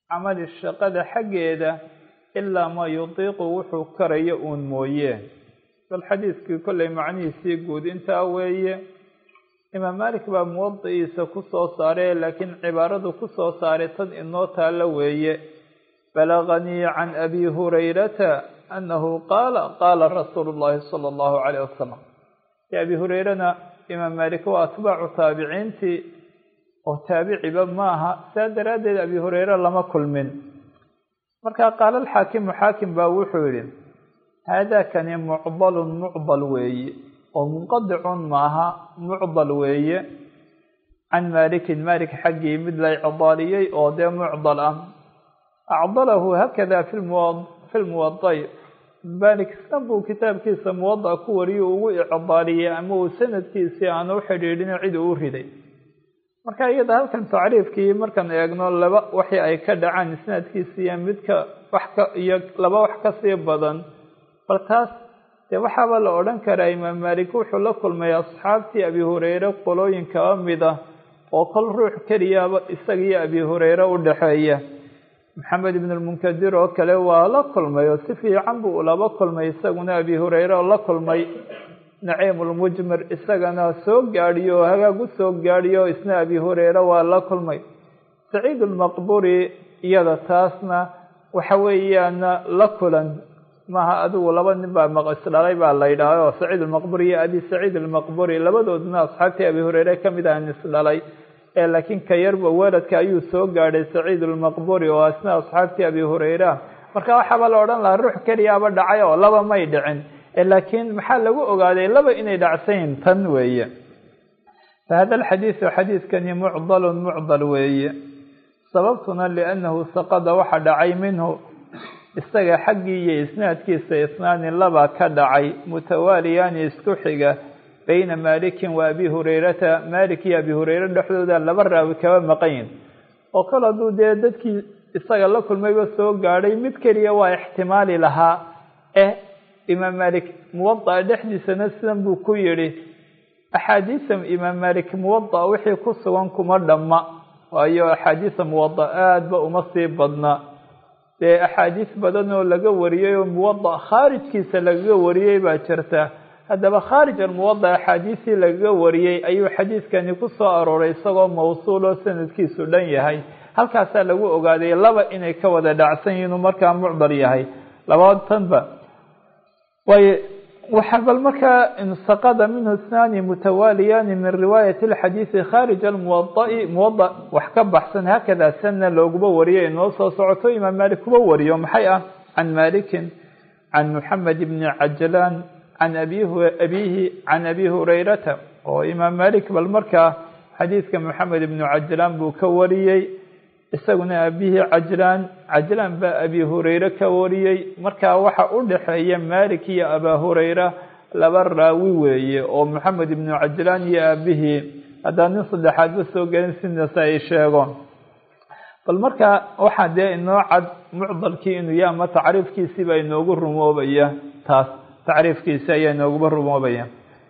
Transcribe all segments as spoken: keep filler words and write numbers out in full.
camali shaqada xaggeeda ilaa maa yudiiqu wuxuu karayo uun mooye. bal xadiiskii kollay macnihiisii guud intaa weeye. imaam maalik baa muwadi'iisa ku soo saaray laakiin cibaaradu ku soo saaray tan inoo taalla weeye. balaganii can abi hurayrata annahu qaala qaala rasuulu llaahi sala allahu calayh wasalam. e abi hureyrana imaam maalik waa atbaacu taabiciintii oo taabiciba maaha, saa daraaddeed abi hureyre lama kulmin. markaa qaala alxaakimu xaakim baa wuxuu yidhi haadaakani mucdalun mucdal weeye oo munqadicun maaha, mucdal weeye. can maalikin maalik xaggii mid la icdaaliyey oo dee mucdal ah. acdalahu haakada fi lmuwada'i maalik san buu kitaabkiisa muwada ku wariyo ugu icdaaliyey ama uu sanadkiisii aan u xidhiidhin cid uu riday. marka iyada halkan tacriifkii markaan eegno laba waxii ay ka dhacaan isnaadkiisiiyo midka wax ka iyo laba wax ka sii badan, bal taas dee waxaaba la odhan karaa imaam maalik wuxuu la kulmay asxaabtii abi hureyre qolooyin kaba mid ah oo kol ruux keliyaaba isagiyo abi hureyre u dhexeeya. maxamed ibn almunkadir oo kale waa la kulmay oo si fiican buu laba kulmay isaguna abi hureyre oo la kulmay. naciim ulmujmir isagana soo gaadhiyo oo hagaag u soo gaadhiyo isna abi hureyre waa la kulmay. saciid almaqburi iyada taasna waxa weeyaan la kulan maaha, adigu laba nin baa maqisdhalay baa la yidhaaha oo saciid almaqburi iyo abi saciid almaqburi labadoodna asxaabtii abi hureyre ka mid aan isdhalay ee laakiin ka yarba weladka ayuu soo gaadhay saciid almaqburi oo isna asxaabtii abi hureyre. marka waxaaba la odhan lahaa ruux keliyaaba dhacay oo laba may dhicin, laakiin maxaa lagu ogaaday laba inay dhacsayn tan weeye. fahada alxadiidu xadiidkani mucdalun mucdal weeye. sababtuna liannahu saqada waxa dhacay minhu isaga xaggii iyo isnaadkiisa isnaani laba ka dhacay mutawaaliyaani isku xiga bayna maalikin wa abi hureyrata. maalik iyo abi hureyre dhexdooda laba raawi kaba maqayn oo kale hadduu dee dadkii isaga la kulmayba soo gaadhay mid keliya waa ixtimaali lahaa. eh imaam maalik muwada dhexdiisana sidan buu ku yidhi axaadiisa imaam maalik muwada wixii ku sugan kuma dhamma, waayo axaadiisa muwada aada ba uma sii badna. dee axaadiis badan oo laga wariyey oo muwada khaarijkiisa lagaga wariyey baa jirta. haddaba khaarij almuwada axaadiisii lagaga wariyey ayuu xadiiskani ku soo arooray isagoo mawsuul oo sanadkiisu dhan yahay. halkaasaa lagu ogaaday laba inay ka wada dhacsan yihiin uu markaa mucdal yahay labaatanba. waayo waxaa bal markaa insaqada minhu isnaani mutawaaliyaani min riwaayati alxadiisi khaarij almuwada'i muwada wax ka baxsan haakada sanna looguma wariyo inoo soo socoto imaam maalik kuba wariyo maxay ah can maalikin can muxamed ibni cajlaan can abiihi can abi hureyrata. oo imaam maalik bal markaa xadiidka moxamed ibnu cajlaan buu ka wariyey, isaguna abihi cajlaan cajlaan baa abi hureyre ka wariyey. markaa waxa u dhexeeya maalik iyo abaa hureyra laba raawi weeye oo moxamed ibnu cajlaan iyo aabihii haddaan nin saddexaadba soo gelin sidaas ay sheegoon. bal markaa waxaa dee inoo cad mucdalkii inuu yahay ama tacriifkiisiiba inoogu rumoobaya. taas tacriifkiisi ayaa inooguba rumoobaya.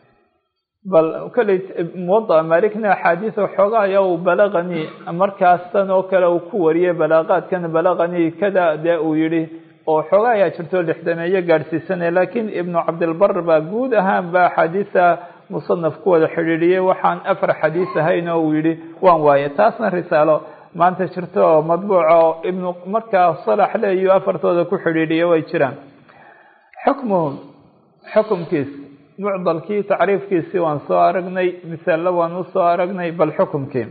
bal kolley muwada maalikna axaadiis xoogaa ayaa uu balaqani markaas tan oo kale uu ku wariyey balaaqaadkana balaqani kada dee uu yidhi oo xoogaa ayaa jirto lixdameeyo gaadhsiisane. laakiin ibnu cabdilbar baa guud ahaan ba axaadiisa musanaf ku wada xidhiidhiyey waxaan afar xadiis ahayn oo uu yidhi waan waaye. taasna risaalo maanta jirto oo madbuuca oo ibnu markaa salax leeyo afartooda ku xidhiidhiya way jiraan. xukmuhu xukumkiis mucdalkii tacriifkiisii waan soo aragnay, misaalla waan u soo aragnay. bal xukumkii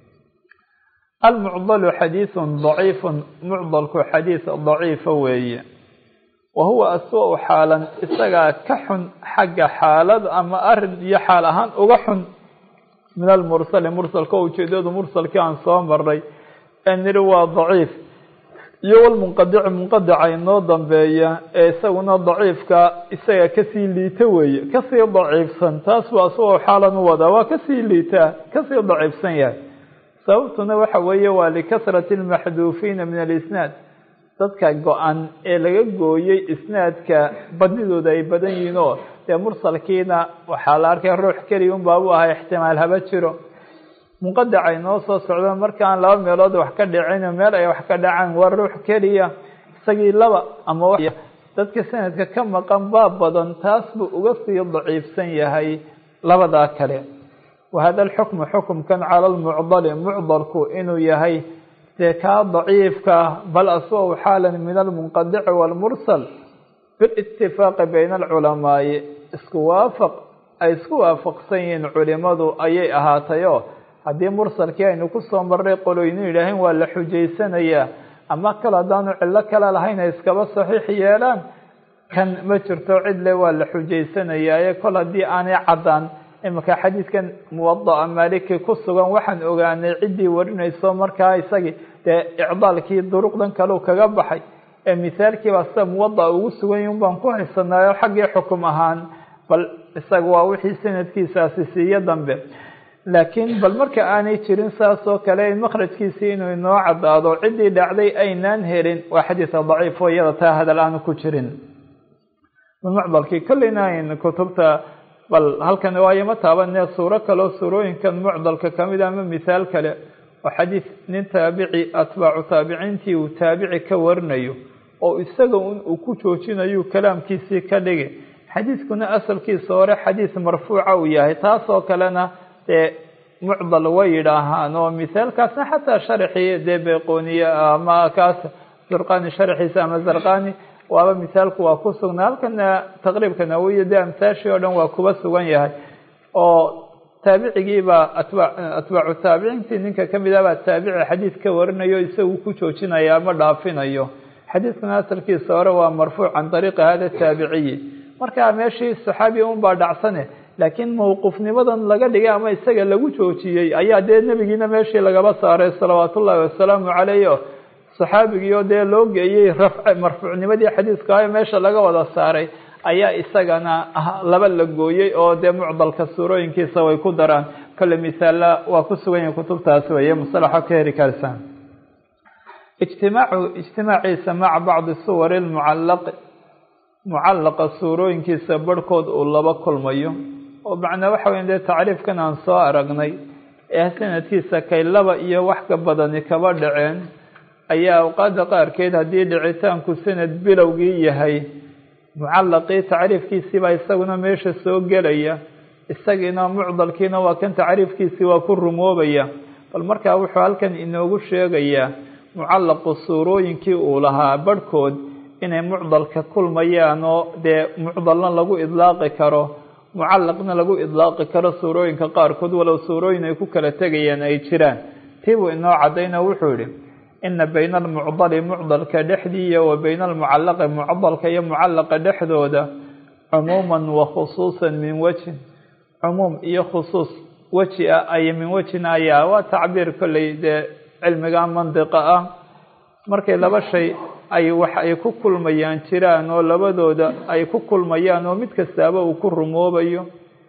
almucdalu xadiisun daciifun mucdalku xadiis daciifa weeye. wa huwa aswa-u xaalan isagaa ka xun xagga xaalad ama arin iyo xaal ahaan uga xun min almursali mursalka ujeedadu mursalkii aan soo maray ee niri waa daciif iyo walmunqadici munqadica inoo dambeeya ee isaguna daciifka isaga kasii liita weeye, kasii daciifsan. taas waa aswa-u xaalan u wadaa waa kasii liitaa kasii daciifsan yahay. sababtuna waxa weeye waa likasrati almaxduufiina min alisnaad. dadka go-an ee laga gooyey isnaadka badnidooda ay badan yihiin oo dee mursalkiina waxaa la arkay ruux keliya un baa u ahaa ixtimaal haba jiro. munqadaca inoo soo socdo markaan laba meelood wax ka dhicin meel ay wax ka dhacaan waa ruux keliya isagii laba ama dadka sanadka ka maqan baa badan taas buu uga sii daciifsan yahay labadaa kale wahada alxukmu xukumkan cala almucdali mucdalku inuu yahay dee kaa daciifka bal aswa xaalan min almunqadici waalmursal biitifaaqi bayna alculamaa'i isku waafaq ay isku waafaqsan yihiin culimadu ayay ahaatayoo haddii mursalkii aynu kusoo marray qoloynu yidhaaheen waa la xujaysanayaa ama kale haddaanu cillo kale lahayn ay iskaba saxiix yeelaan kan ma jirto cidle waa la xujaysanayaaye kol haddii aanay caddaan iminka xadiidkan muwada'a maaliki ku sugan waxaan ogaanay ciddii warinayso markaa isagii dee icdaalkii duruqdan kaleu kaga baxay ee misaalkiibaa sida muwada'a ugu sugan yihin baan ku haysanaayo xaggii xukum ahaan bal isaga waa wixii sanadkiisaasi siiyo dambe laakiin bal marka aanay jirin saas oo kale makhrajkiisii inuu inoo caddaado ciddii dhacday aynaan helin waa xadiidka daciif oo iyada taa hadal aanu ku jirin mucdalkii kolleyna ayn kutubta bal halkan waayo ma taabanee suuro kaleo suurooyinkan mucdalka kamid ama mithaal kale oo xadiid nin taabici atbaacu taabiciintii uu taabici ka warinayo oo isaga uu ku joojinayu kalaamkiisii ka dhigay xadiidkuna asalkiisa hore xadiid marfuuca uu yahay taas oo kalena dee mucdal way yidhaahaan oo mithaalkaasna xataa sharaxii dee bayqooniye ama kaas zurqani sharaxiisa ama zarqani waaba mithaalku waa ku sugnaa halkana taqriibka nawawiya dee amsaashii oo dhan waa kuba sugan yahay oo taabicigiibaa atbaa atbaacu taabiciintii ninka kamid ah baa taabici xadiid ka warinayo isagu ku joojinaya ama dhaafinayo xadiidkuna asalkiisa hore waa marfuuc can ariiqi hada taabiciyi markaa meeshii saxaabi un baa dhacsane laakiin mawquufnimadan laga dhigay ama isaga lagu joojiyey ayaa dee nebigiina meeshii lagaba saaray salawaat ullaahi wasalaamu caleyh o saxaabigiioo dee loo geeyey rafc marfuucnimadii xadiidka ah meesha laga wada saaray ayaa isagana laba la gooyey oo dee mucdalka suurooyinkiisa way ku daraan kole misaala waa ku sugan yahay kutubtaas weye musalaxa ka heri karsaan ijtimaacu ijtimaaciisa maca bacdi suwari lmucallaqi mucallaqa suurooyinkiisa barhkood uu laba kulmayo oo macnaa waxa weya dee tacriifkan aan soo aragnay ee sanadkiisa kay laba iyo wax ka badani kaba dhaceen ayaa awqaada qaarkeed haddii dhicitaanku sanad bilowgii yahay mucallaqii tacriifkiisiibaa isaguna meesha soo gelaya isagiina mucdalkiina waa kan tacriifkiisii waa ku rumoobaya bal markaa wuxuu halkan inoogu sheegayaa mucallaqu suurooyinkii uu lahaa barhkood inay mucdalka kulmayaan oo dee mucdalna lagu idlaaqi karo mucallaqna lagu idlaaqi karo suurooyinka qaarkood walow suurooyin ay ku kala tegayaan ay jiraan tiibuu inoo caddayna wuxuu yihi ina bayna almucdali mucdalka dhexdiiya wa bayna almucallaqi mucdalka iyo mucallaqa dhexdooda cumuuman wa khusuusan min wejhin cumuum iyo khusuus weji ah ay min wejhin ayaa waa tacbiir kolley dee cilmiga mandiqa ah markay laba shay ay wax ay ku kulmayaan jiraan oo labadooda ay ku kulmayaan oo mid kastaaba uu ku rumoobayo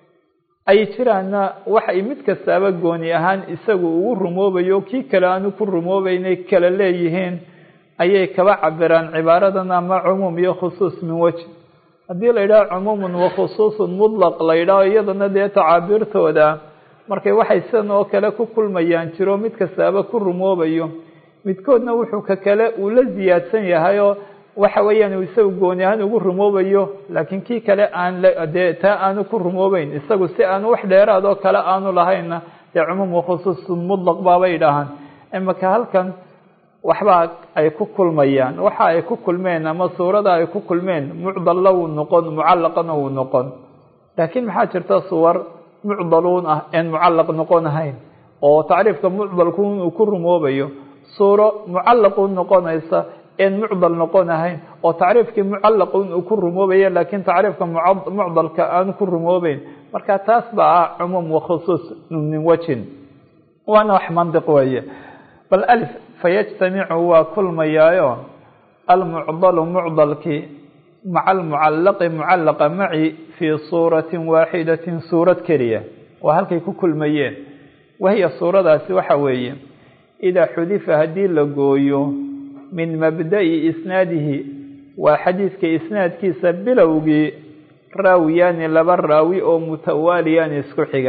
ay jiraanna wax ay mid kastaaba gooni ahaan isagu ugu rumoobayo kii kale aanu ku rumoobaynay kala leeyihiin ayay kaba cabiraan cibaaradan ama cumuum iyo khusuus min wejh haddii la yidhaho cumuumun wa khusuusun mudlaq la yidhaho iyadana dee tacaabiirtooda markay waxay sidan oo kale ku kulmayaan jiro mid kastaaba ku rumoobayo midkoodna wuxuu ka kale uu la ziyaadsan yahay oo waxa weeyaan uu isagu gooni ahaan ugu rumoobayo laakiin kii kale aan dee taa aanu ku rumoobeyn isagu si aanu wax dheeraad oo kale aanu lahaynna dee cumuum wa khusuusun mudlaq baabay dhahaan imaka halkan waxbaa ay ku kulmayaan waxa ay ku kulmeen ama suurada ay ku kulmeen mucdalla wuu noqon mucallaqana wuu noqon laakiin maxaa jirta suwar mucdaluun ah een mucallaq noqon ahayn oo tacriifka mucdalku uu ku rumoobayo suuro mucallaqu noqonaysa een mucdal noqon ahayn oo tacriifkii mucallaqu uu ku rumoobaya laakiin tacriifka mucdalka aan ku rumoobeyn marka taas baa ah cumuum wa khusuus min wajhin waana wax mandiq weeye bal alif fayajtamicu waa kulmayaayo almucdalu mucdalkii maca almucallaqi mucallaqa maci fii suuratin waaxidatin suurad keliya waa halkay ku kulmayeen wahiya suuradaasi waxa weeye idaa xudifa haddii la gooyo min mabda'i isnaadihi waa xadiidka isnaadkiisa bilowgii raawiyaani laba raawi oo mutawaaliyaan isku xiga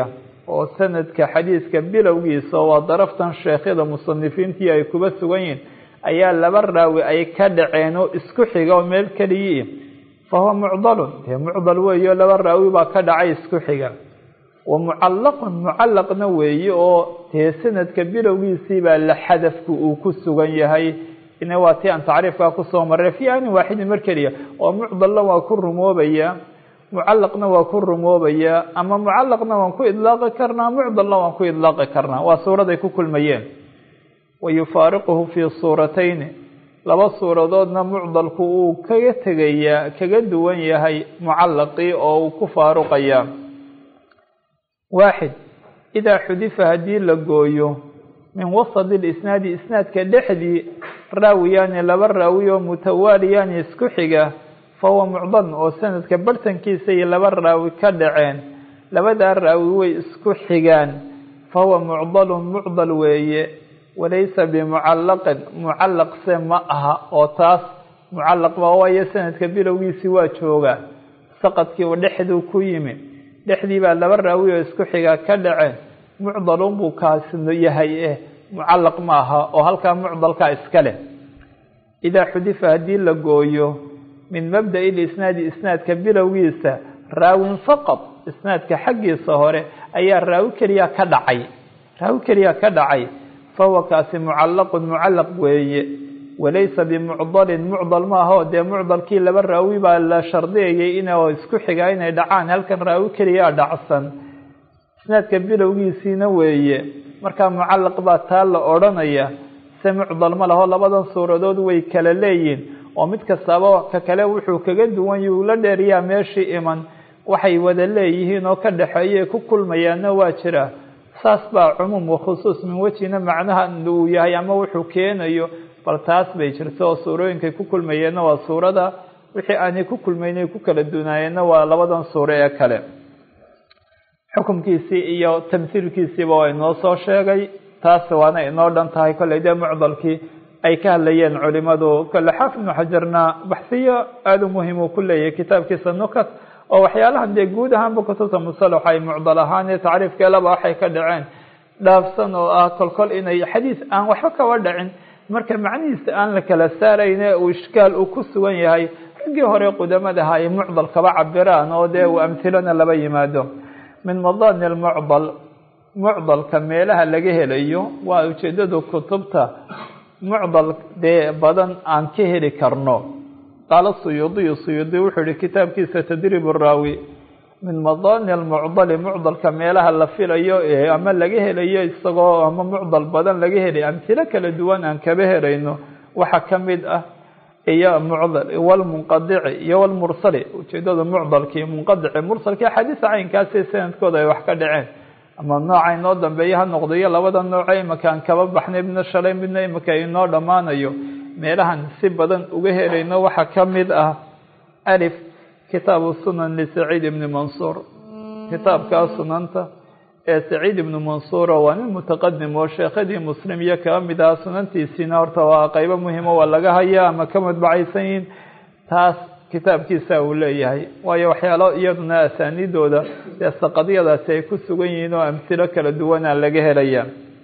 oo sanadka xadiiska bilowgiisa waa daraftan sheekhyada musanifiintii ay kuba sugan yihiin ayaa laba raawi ay ka dhaceen oo isku xiga oo meel keliya fahuwa mucdalun dee mucdal weeyo laba raawi baa ka dhacay isku xiga wa mucallaqun mucallaqna weeye oo dee sanadka bilowgiisii baa la xadafku uu ku sugan yahay ina waa tii aan tacriifkaa kusoo maray fi anin waaxidin mar keliya oo mucdalla waa ku rumoobaya mucallaqna waa ku rumoobaya ama mucallaqna waan ku idlaaqi karnaa mucdalla waan ku idlaaqi karnaa waa suuraday ku kulmayeen wayufaariquhu fii suuratayni laba suuradoodna mucdalku uu kaga tegayaa kaga duwan yahay mucallaqii oo uu ku faaruqayaa waaxid idaa xudifa haddii la gooyo min wasadi lisnaadi isnaadka dhexdii raawiyaani laba raawi oo mutawaaliyaani isku xiga fahuwa mucdal oo sanadka bartankiisa iyo laba raawi ka dhaceen labadaa raawi way isku xigaan fahuwa mucdalun mucdal weeye walaysa bimucallaqin mucallaqse ma aha oo taas mucallaq baa waayo sanadka bilowgiisii waa joogaa saqadkii uu dhexduu ku yimi dhexdii baa laba raawi oo isku xigaa ka dhaceen mucdalun buu kaasi yahay eh mucallaq ma aha oo halkaa mucdalkaa iska leh idaa xudifa haddii la gooyo min mabda'i lisnaadi isnaadka bilowgiisa raawin faqad isnaadka xaggiisa hore ayaa raawi keliya ka dhacay raawi keliya ka dhacay fahuwa kaasi mucallaqun mucallaq weeye walaysa bimucdalin mucdal ma aha oo dee mucdalkii laba raawi baa la shardiyayay inuu isku xigaa inay dhacaan halkan raawi keliyaa dhacsan isnaadka bilowgiisiina weeye markaa mucallaq baa taa la odhanaya se mucdal ma laho labadan suuradood way kala leeyihin oo mid kastaaba ka kale wuxuu kaga duwan yuu la dheeriyaa meeshii iman waxay wada leeyihiin oo ka dhexeeye ku kulmayaana waa jira saas baa cumuum wa khusuus min wejina macnaha uu yahay ama wuxuu keenayo bal taas bay jirto oo suurooyinkay ku kulmayeenna waa suurada wixii aanay ku kulmaynay ku kala dunaayeenna waa labadan suuro ee kale xukumkiisii iyo tamhiilkiisiiba waa inoo soo sheegay taas waana inoo dhan tahay kolley dee mucdalkii ay ka hadlayeen culimadu kole xaafid ibnu xajarna baxsiyo aada u muhiim uu ku leeyahay kitaabkiisa nukat oo waxyaalahan dee guud ahaanba kutubta musalax ay mucdal ahaan iyo tacriifkeelaba waxay ka dhaceen dhaafsan oo ah kolkol inay xadiis aan waxba kaba dhacin marka macnihiisa aan la kala saarayne uu ishkaal uu ku sugan yahay raggii hore qudamada ahaa ay mucdal kaba cabiraan oo dee uu amhilona laba yimaado min madaani almucdal mucdalka meelaha laga helayo waa ujeedadu kutubta mucdal dee badan aan ka heli karno qaala suyuudiyu suyuudi wuxuu yihi kitaabkiisa tadriib raawi min madaani almucdali mucdalka meelaha la filayo ee ama laga helayo isagoo ama mucdal badan laga helay amhilo kala duwan aan kaba helayno waxaa ka mid ah iyo mucdal walmunqadici iyo walmursali ujeedada mucdalkii munqadici mursalkii axaadiisa caynkaasi sanadkooda ay wax ka dhaceen ama nooca inoo dambeeya ha noqdo iyo labada nooce imaka aan kaba baxnay midna shalay midna imaka inoo dhammaanayo meelahan si badan uga helayno waxaa ka mid ah alif kitaabu sunan lisaciid ibni mansuur kitaabkaa sunanta ee saciid ibni mansuur waa nin mutaqadim oo sheekhadii muslim iyo kaba mid aha sunantiisiina horta waa qaybo muhiimo waa laga hayaa ama ka madbacaysan yihiin taas kitaabkiisa uu leeyahay waayo waxyaalo iyaduna asaaniidooda dee saqadiyadaasi ay ku sugan yihiin oo amhilo kala duwana laga helaya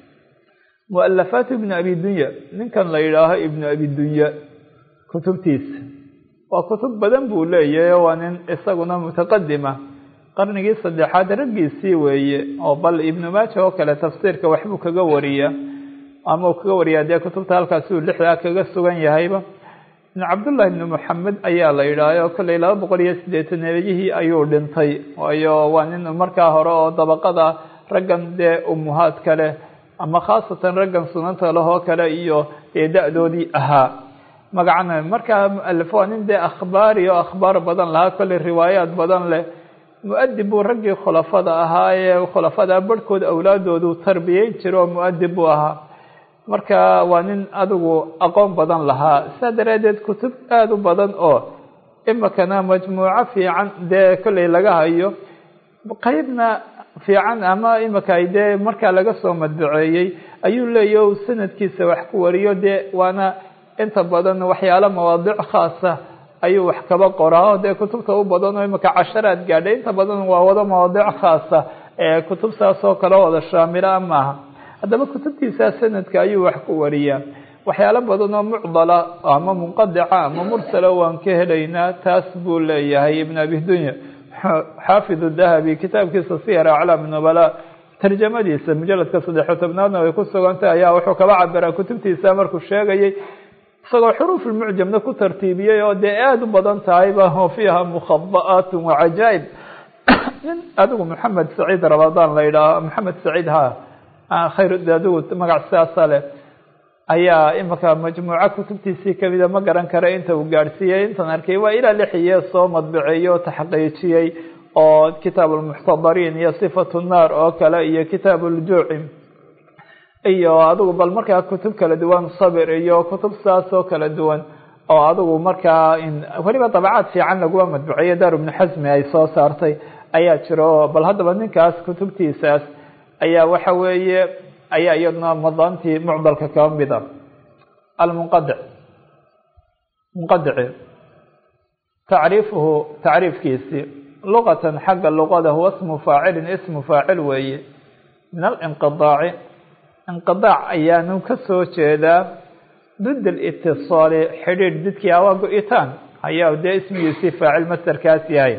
mualafaat ibnu abi dunya ninkan la yidhaaho ibnu abi dunya kutubtiisa waa kutub badan buu leeyahay waa nin isaguna mutaqadima qarnigii saddexaad raggiisii weeye oo bal ibnu maaja oo kale tafsiirka waxbuu kaga wariya ama uu kaga wariyaa dee kutubta halkaasi uu lixdaa kaga sugan yahayba ibn cabdullahi ibni moxamed ayaa la yidhaaha kolley laba boqol iyo siddeetaneeyihii ayuu dhintay waayo waa nin markaa hore oo dabaqada raggan dee umuhaad kale ama khaasatan raggan sunanta lahoo kale iyo dee da-doodii ahaa magacana markaa mualif waa nin dee akhbaari oo akhbaar badan lahaa kolley riwaayaad badan leh mu-adib buu raggii khulafada ahaa ee khulafada barhkood awlaadoodu tarbiyeyn jira oo mu-adib buu ahaa marka waa nin adigu aqoon badan lahaa saa daraadeed kutub aada u badan oo imikana majmuuco fiican dee kolley laga hayo qeybna fiican ama imika dee markaa laga soo madbaceeyey ayuu leeyahy o sanadkiisa wax ku wariyo dee waana inta badan waxyaalo mawaadic khaasa ayuu wax kaba qoraa dee kutubta u badan oo imika casharaad gaadhay inta badan waa wada mawaadic khaasa kutub saas oo kale wada shaamila maaha. haddaba kutubtiisa sanadka ayuu wax ku wariyaa. waxyaalo badan oo mucdala ama munqadica ama mursala waan ka helaynaa. taas buu leeyahay ibn abi dunya xaafid dahabi kitaabkiisa siyar aclaam nubala tarjamadiisa mujaladka saddex iyo tobnaadna way ku sugantahay ayaa wuxuu kaba cabiraa kutubtiisa markuu sheegayay isagoo xuruuf almucjamna ku tartiibiyey oo dee aada u badan tahayba oo fiiha mukhada'aat wa cajaa'ib. nin adigu maxamed saciid ramadaan la yidhaaho maxamed saciid ha khayr adigu magac sidaasa leh ayaa imaka majmuuca kutubtiisii kamida ma garan kara inta uu gaadhsiiyey. intan arkay waa ilaa lixiye soo madbaceeyey oo taxqiijiyey oo kitaab almuxtadariin iyo sifatu naar oo kale iyo kitaab uljuuci iyo adigu bal markaa kutub kala duwan sabir iyo kutub saas oo kala duwan oo adigu markaa weliba dabacaad fiican laguma madbuceeye daar ibnu xasmi ay soo saartay ayaa jiro. bal haddaba ninkaas kutubtiisaas ayaa waxa weeye ayaa iyadna madaantii mucdalka ka mid ah. almunqadic munqadici tacriifuhu tacriifkiisii luqatan xagga luqada huwa ismu faacilin ismu faacil weeye min alinqidaaci inqidaac ayaanu ka soo jeedaa did alitisaali xidhiidh didkii awaa go-itaan ayaa dee ismigiisii faacil masdarkaas yahay.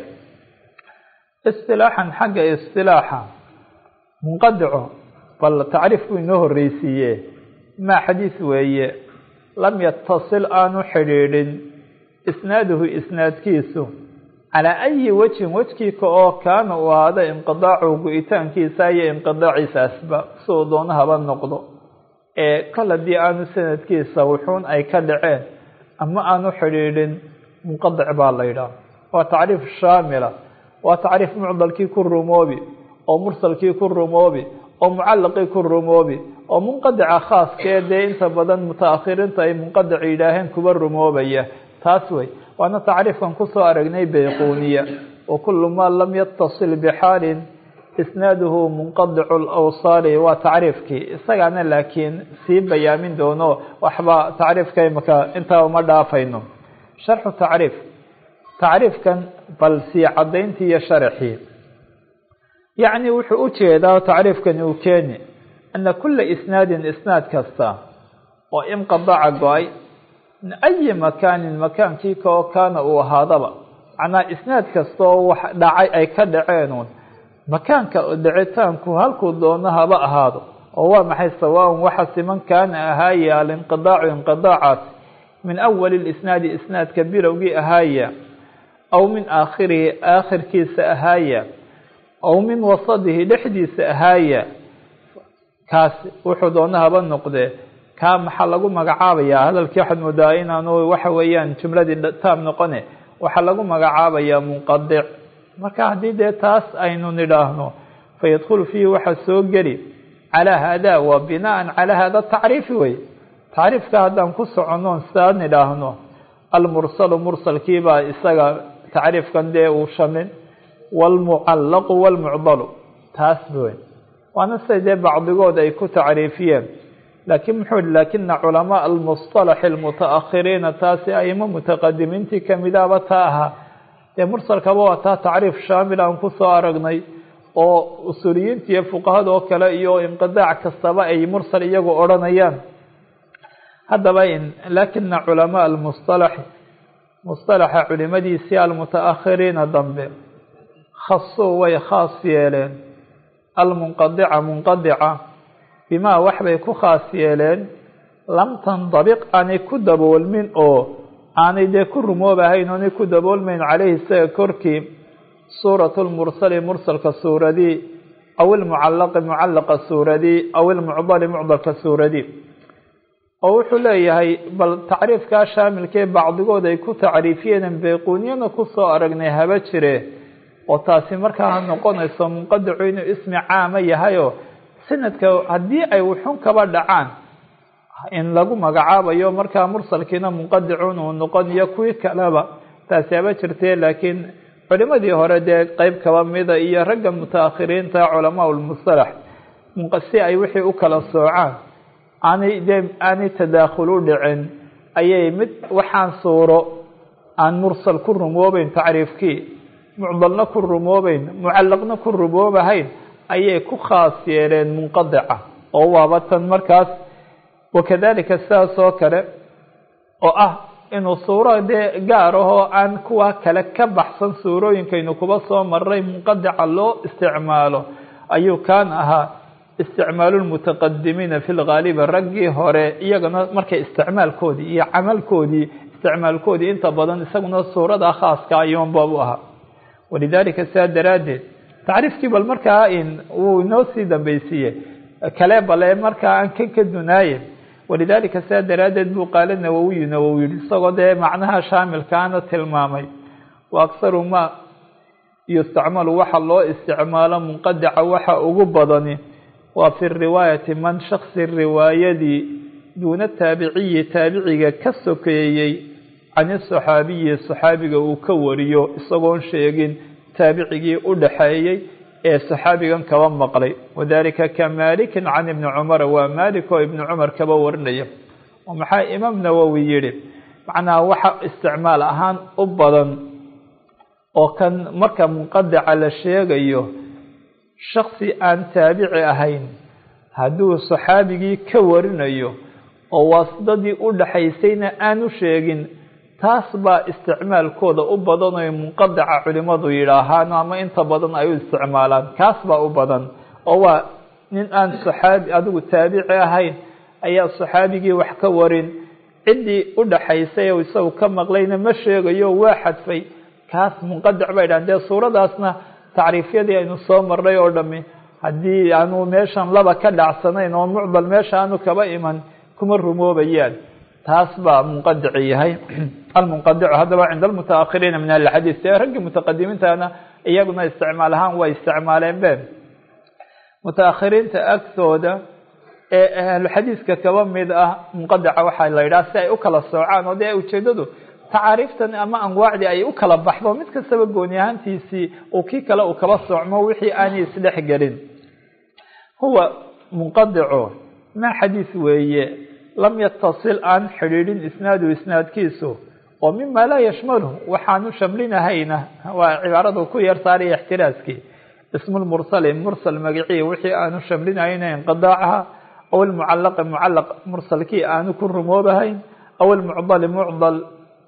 istilaaxan xagga istilaaxa munqadico bal tacriifku inoo horreysiiye maa xadiis weeye lam yatasil aanu xidhiidhin isnaaduhu isnaadkiisu calaa ayi wejin wejkiika oo kaana uu ahaada inqidaacu go-itaankiisa iyo inqidaaciisaasba siduu doono haba noqdo ee kol haddii aanu sanadkiisa wuxuun ay ka dhaceen ama aanu xidhiidhin munqadic baa la yidhaha. waa tacriif shaamila, waa tacriif mucdalkii ku rumoobi oo mursalkii ku rumoobi oo mucallaqii ku rumoobi oo munqadica khaaskee dee inta badan mutaakhiriinta ay munqadic yidhaaheen kuba rumoobaya. taas wey waana tacriifkan kusoo aragnay bayquniya wa kullu maa lam yatasil bixaalin isnaaduhu munqadicu lawsaali. waa tacriifkii isagaana laakiin sii bayaamin doono waxba tacriifka imaka intaa uma dhaafayno. sharxu tacriif tacriifkan bal sii cadayntii iyo sharaxii yacni wuxuu u jeedaa tacriifkani uu keeni ana kula isnaadin isnaad kasta oo inqadaca go-ay min ayi makaanin makaankii kao kaana uu ahaadaba macnaa isnaad kasta oo wax dhacay ay ka dhaceenuun makaanka dhicitaanku halkuu doono haba ahaado oo waa maxay sawaaun waxa siman kaana ahaaya alinqidaacu inqidaacaas min awali lisnaadi isnaadka bilowgii ahaaya aw min aakhirihi aakhirkiisa ahaaya aw min wasadihi dhexdiisa ahaaya kaas wuxuu doono haba noqdee kaa maxaa lagu magacaabayaa hadalkii waxaad moodaa inaanu waxa weeyaan jumladii taam noqone waxaa lagu magacaabayaa munqadic. marka haddii dee taas aynu nidhaahno fayadkhulu fiihi waxaa soo geli calaa haadaa waa binaan calaa haada tacriifi wey. tacriifka haddaan ku soconnoon sidaa nidhaahno almursalu mursalkiibaa isaga tacriifkan dee uu shamin waalmucallaqu waalmucdalu taas wey waana siday dee bacdigood ay ku tacriifiyeen. laakiin muxuu yihi laakina culamaa almustalaxi almutaakhiriina taasi aimo mutaqadimiintii kamidaaba taa ahaa dee mursalkaba waa taa tacriif shaamil aan kusoo aragnay oo usuuliyiinta iyo fuqahada oo kale iyo inqidaac kastaba ay mursal iyagu odhanayaan. haddaba laakina culamaa almustalaxi mustalaxa culimadiisii almutaakhiriina dambe khasuu way khaas yeeleen almunqadica munqadica bimaa waxbay ku khaas yeeleen lam tandabiq aanay ku daboolmin oo aanay dee ku rumoobahayn oonay ku daboolmayn caleyhi isaga korkii suuratu lmursali mursalka suuradii aw ilmucallaqi mucallaqa suuradii aw ilmucdali mucdalka suuradii. oo wuxuu leeyahay bal tacriifkaa shaamilkee bacdigood ay ku tacriifiyeen bayquuniyana kusoo aragnay haba jire oo taasi markaa noqonayso munqadicu inuu ismi caama yahayoo sanadka haddii ay wuxun kaba dhacaan in lagu magacaabayo markaa mursalkiina munqadicun uu noqoniyo kuwii kaleba taasi haba jirtee. laakiin culimadii hore dee qeyb kaba mida iyo ragga mutaakhiriinta culamaa lmustalax si ay wixii u kala soocaan aanay dee aanay tadaakhul u dhicin ayay mid waxaan suuro aan mursal ku rumoobeyn tacriifkii mucdalna ku rumoobeyn mucallaqna ku rumoobahayn ayay ku khaas yeeleen munqadica oo waaba tan markaas wakadalika sidaas oo kale oo ah inuu suuro dee gaar ahoo aan kuwa kale ka baxsan suurooyinkaynu kuba soo maray munqadica loo isticmaalo ayuu kaan ahaa isticmaalu lmutaqadimiina fi lgaalibi raggii hore iyagana markay isticmaalkoodii iyo camalkoodii isticmaalkoodii inta badan isaguna suurada khaaska ayuunba u ahaa walidaalika sidaa daraaddeed tacriifkii bal markaa in wuu inoo sii dambaysiiyey kale bale markaa aan kan ka dunaaye walidaalika sidaa daraaddeed buu qaala nawowiyu nawowi yihi isagoo dee macnaha shaamilkaana tilmaamay wa akharu ma yustacmalu waxa loo isticmaalo munqadica waxa ugu badani waa fi riwaayati man shaksi riwaayadii duuna taabiciyi taabiciga ka sokeeyey can saxaabiyi saxaabiga uu ka wariyo isagoon sheegin taabicigii u dhaxeeyey ee saxaabigan kaba maqlay wadalika ka maalikin can ibni cumar waa maalik oo ibni cumar kaba warinaya oo maxaa imaam nawowi yihi macnaha waxa isticmaal ahaan u badan oo kan marka munqadica la sheegayo shaksi aan taabici ahayn hadduu saxaabigii ka warinayo oo waasidadii u dhaxaysayna aanu sheegin taas baa isticmaalkooda u badan oo munqadica culimadu yidhaahaan ama inta badan ay u isticmaalaan kaas baa u badan oo waa nin aan saxaabi adigu taabici ahayn ayaa saxaabigii wax ka warin ciddii u dhaxaysay oo isagu ka maqlayna ma sheegayo waa xadfay kaas munqadic bay dhahan dee suuradaasna tacriifyadii aynu soo marnay oo dhami haddii aanu meeshan laba ka dhacsanayn oo mucdal meesha aanu kaba iman kuma rumoobayaan taas baa munqadici yahay almunqadicu haddaba cinda almutaakhiriina min ahli xadiis ee raggii mutaqadimiintana iyaguna isticmaal ahaan way isticmaaleen be mutaakhiriinta agtooda ee ahluxadiiska kaba mid ah munqadica waxaa la yidhaha si ay u kala soocaan oo dee ujeedadu tacaariiftan ama anwaacdii ay u kala baxdo mid kastaba gooni ahaantiisii uu kii kale uu kaba soocmo wixii aanay isdhex gelin huwa munqadico ma xadiis weeye lam yatasil aan xidhiidhin isnaadu isnaadkiisu oo mima laa yashmalu waxaanu shamlinahayna waa cibaaradu ku yar saaraya ixtiraaskii ismu lmursali mursal magacii wixii aanu shamlinahayna inqidaacaha aw almucalaqi mucalaq mursalkii aanu ku rumoobahayn aw almucdali mucdal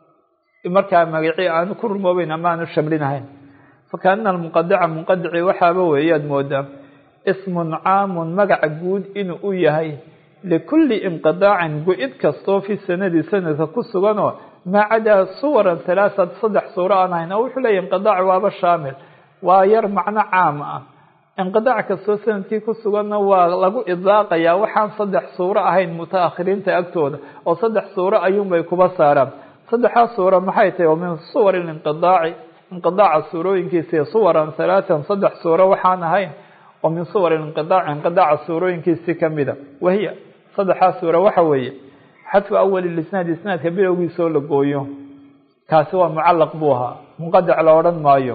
markaa magacii aanu ku rumoobayn ama aanu shamlinahayn fakaana almunqadica munqadici waxaaba weeyaad moodaa ismun caamun magaca guud inuu u yahay likulli inqidaacin go-id kastoo fi sanadi sanadka ku suganoo maa cadaa suwaran halaasad saddex suuro aan ahayn oo wuxuu leeyahy inqidaac waaba shaamil waa yar macno caam ah inqidaac kastoo sanadkii ku suganna waa lagu idaaqayaa waxaan saddex suuro ahayn mutaakhiriinta agtooda oo saddex suuro ayuunbay kuba saaraan saddexaas suuro maxay tahay oo min suwari linqidaaci inqidaaca suurooyinkiisa suwaran halaatan saddex suuro waxaan ahayn oo min suwar inqidaaci inqidaaca suurooyinkiisii kamida wahiya saddexaas suuro waxa weeye xadfu awali lisnaad isnaadka bilowgiisoo la gooyo kaasi waa mucalaq buu ahaa munqadic la odhan maayo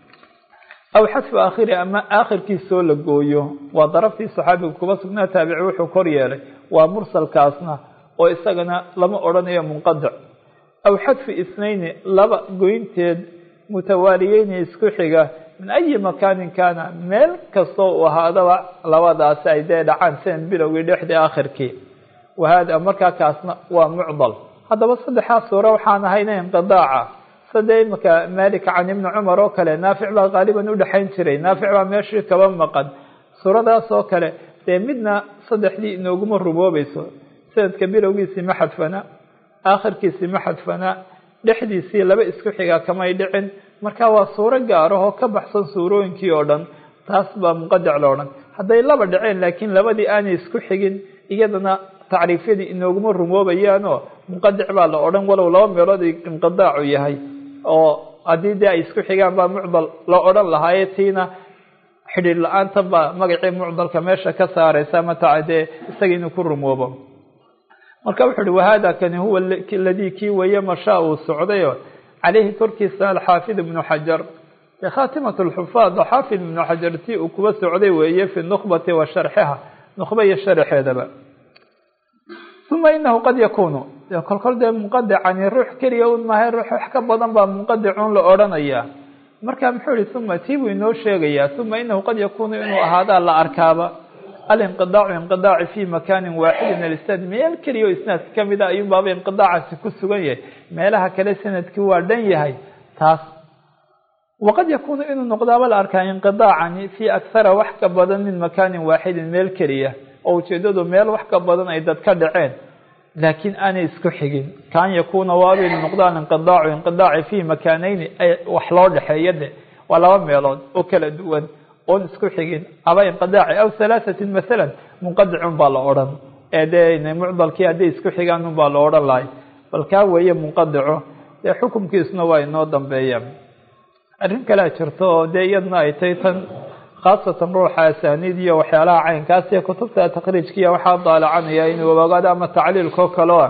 aw xadfu aakhiri ama aakhirkiisoo la gooyo waa daraftii saxaabiga kuba sugnaa taabici wuxuu kor yeelay waa mursalkaasna oo isagana lama odhanayo munqadic aw xadfu isnayni laba goynteed mutawaaliyeyni isku xiga min ayi makaanin kaana meel kastoo uu ahaadaba labadaasi ay dee dhacaan sian bilowgii dhexdii aakhirkii wahaada markaa kaasna waa mucdal haddaba saddexaas suuro waxaan ahayna inqidaaca sade imaka maalik can ibni cumar oo kale naafic baa qaaliban u dhexayn jiray naafic baa meeshii kaba maqan suuradaas oo kale dee midna saddexdii inooguma rumoobayso sanadka bilowgiisii ma xadfana aakhirkiisii ma xadfana dhexdiisii laba isku xigaa kamay dhicin marka waa suuro gaarahoo ka baxsan suurooyinkii oo dhan taas baa munqadic lo odhan hadday laba dhaceen laakiin labadii aanay isku xigin iyadana tacriifyadii inooguma rumoobayaanoo munqadic baa la odhan walow laba meelood inqidaacu yahay oo haddii dee ay isku xigaan baa mucdal la odhan lahaaye tiina xidhiir la-aanta baa magacii mucdalka meesha ka saaraysa mataa dee isaga inuu ku rumoobo marka wuxu uhi wahada kani huwa ladii kii weeye mashaa uu socdayo caleyhi korkiisa alxaafid ibnu xajar khatimat lxufaad xaafid ibnu xajar tii uu kuba socday weeye fi nukbati wa sharxiha nukba iyo sharxeedaba uma inahu qad yakunu kolkol dee munqadicani ruux keliya un maahay ruux wax ka badan baa munqadicun la odhanayaa marka muxuu yihi uma tii buu inoo sheegayaa uma inahu qad yakuunu inuu ahaadaa la arkaaba alinqidaacu inqidaaci fii makaanin waaxidin alisnaad meel keliya oo isnaadka kamid a ayuun baaba inqidaacaasi ku sugan yahay meelaha kale sanadkii waa dhan yahay taas waqad yakuunu inuu noqdaaba la arkaa inqidaacani fii akhara wax ka badan min makaanin waaxidin meel keliya oo ujeedadu meel wax ka badan ay dad ka dhaceen laakiin aanay isku xigin kaan yakuuna waabay noqdaan inqidaacu inqidaaci fii makaanayni ay wax loo dhexeeya de waa laba meelood oo kala duwan oon isku xigin aba inqidaaci aw halaahatin masalan munqadicun baa la odhan ee dee mucdalkii hadday isku xigaan un baa la odhan lahay bal kaa weeye munqadico dee xukumkiisuna waa inoo dambeeya arrin kalea jirto oo dee iyadna ay tahay tan khaasatan ruuxa asaaniid iyo waxyaalaha caynkaas iyo kutubta takriijkiiya waxaa daalacanaya inuu ogaado ama tacliilkoo kaleo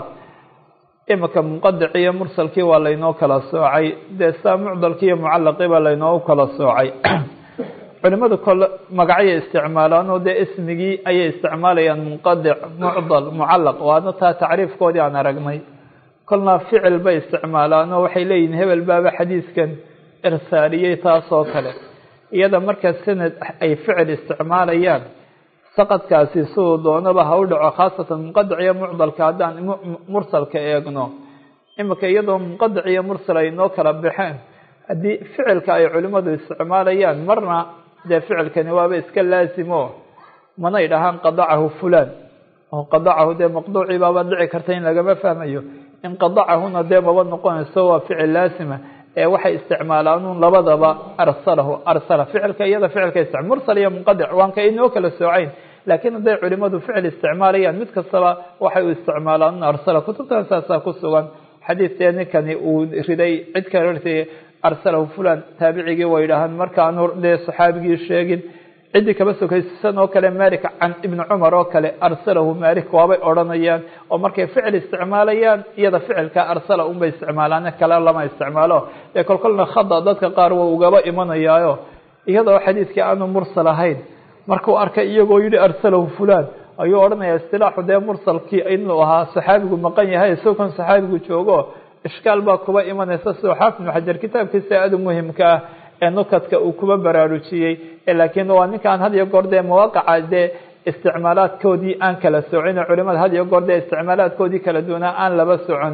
imika munqadic iyo mursalkii waa laynoo kala soocay dee saa mucdalkii iyo mucallaqii baa laynoogu kala soocay culimadu kole magacyay isticmaalaan oo dee ismigii ayay isticmaalayaan munqadic mucdal mucallaq waadna taa tacriifkoodii aan aragnay kolna ficil bay isticmaalaan oo waxay leeyihin hebel baaba xadiiskan irsaariyey taasoo kale iyada marka sanad ay ficil isticmaalayaan saqadkaasi siduu doonaba ha u dhaco khaasatan munqadic iyo mucdalka haddaan mursalka eegno imika iyadoo munqadic iyo mursal ay noo kala baxeen haddii ficilka ay culimadu isticmaalayaan marna dee ficilkani waaba iska laasimo manay dhahaan qadacahu fulan oo qadacahu dee maqduucii baaba dhici karta in lagama fahmayo inqadacahuna dee maba noqonayso waa ficil laasima ee waxay isticmaalaan un labadaba arsalahu arsala ficilka iyada ficilka istic mursal iyo munqadic waan ka inoo kala soocayn laakiin hadday culimadu ficil isticmaalayaan mid kastaba waxay u isticmaalaan un arsala kutubtan saasaa ku sugan xadiidkee ninkani uu riday cid kale ritay arsalahu fulan taabicigii way dhahaan markaanu dee saxaabigii sheegin ciddii kaba sokaysan oo kale malik can ibni cumar oo kale arsalahu malik waabay odhanayaan oo markay ficil isticmaalayaan iyada ficilka arsala unbay isticmaalaan kale lama isticmaalo ee kolkolna khada dadka qaar waa ugaba imanayaayo iyadoo xadiidkii aanu mursal ahayn markuu arkay iyagoo yihi arsalahu fulan ayuu odhanaya istilaaxu dee mursalkii inuu ahaa saxaabigu maqan yahay isagoo saxaabigu joogo ishkaal baa kuba imanaysa soo xaafid ibn xajar kitaabkiisa aad u muhiimka ah ee nukadka uu kuba baraarujiyey laakiin waa ninkaan had iyo goor dee mawaqaca dee isticmaalaadkoodii aan kala socin culimada had iyo goor dee isticmaalaadkoodii kala duwanaa aan laba socon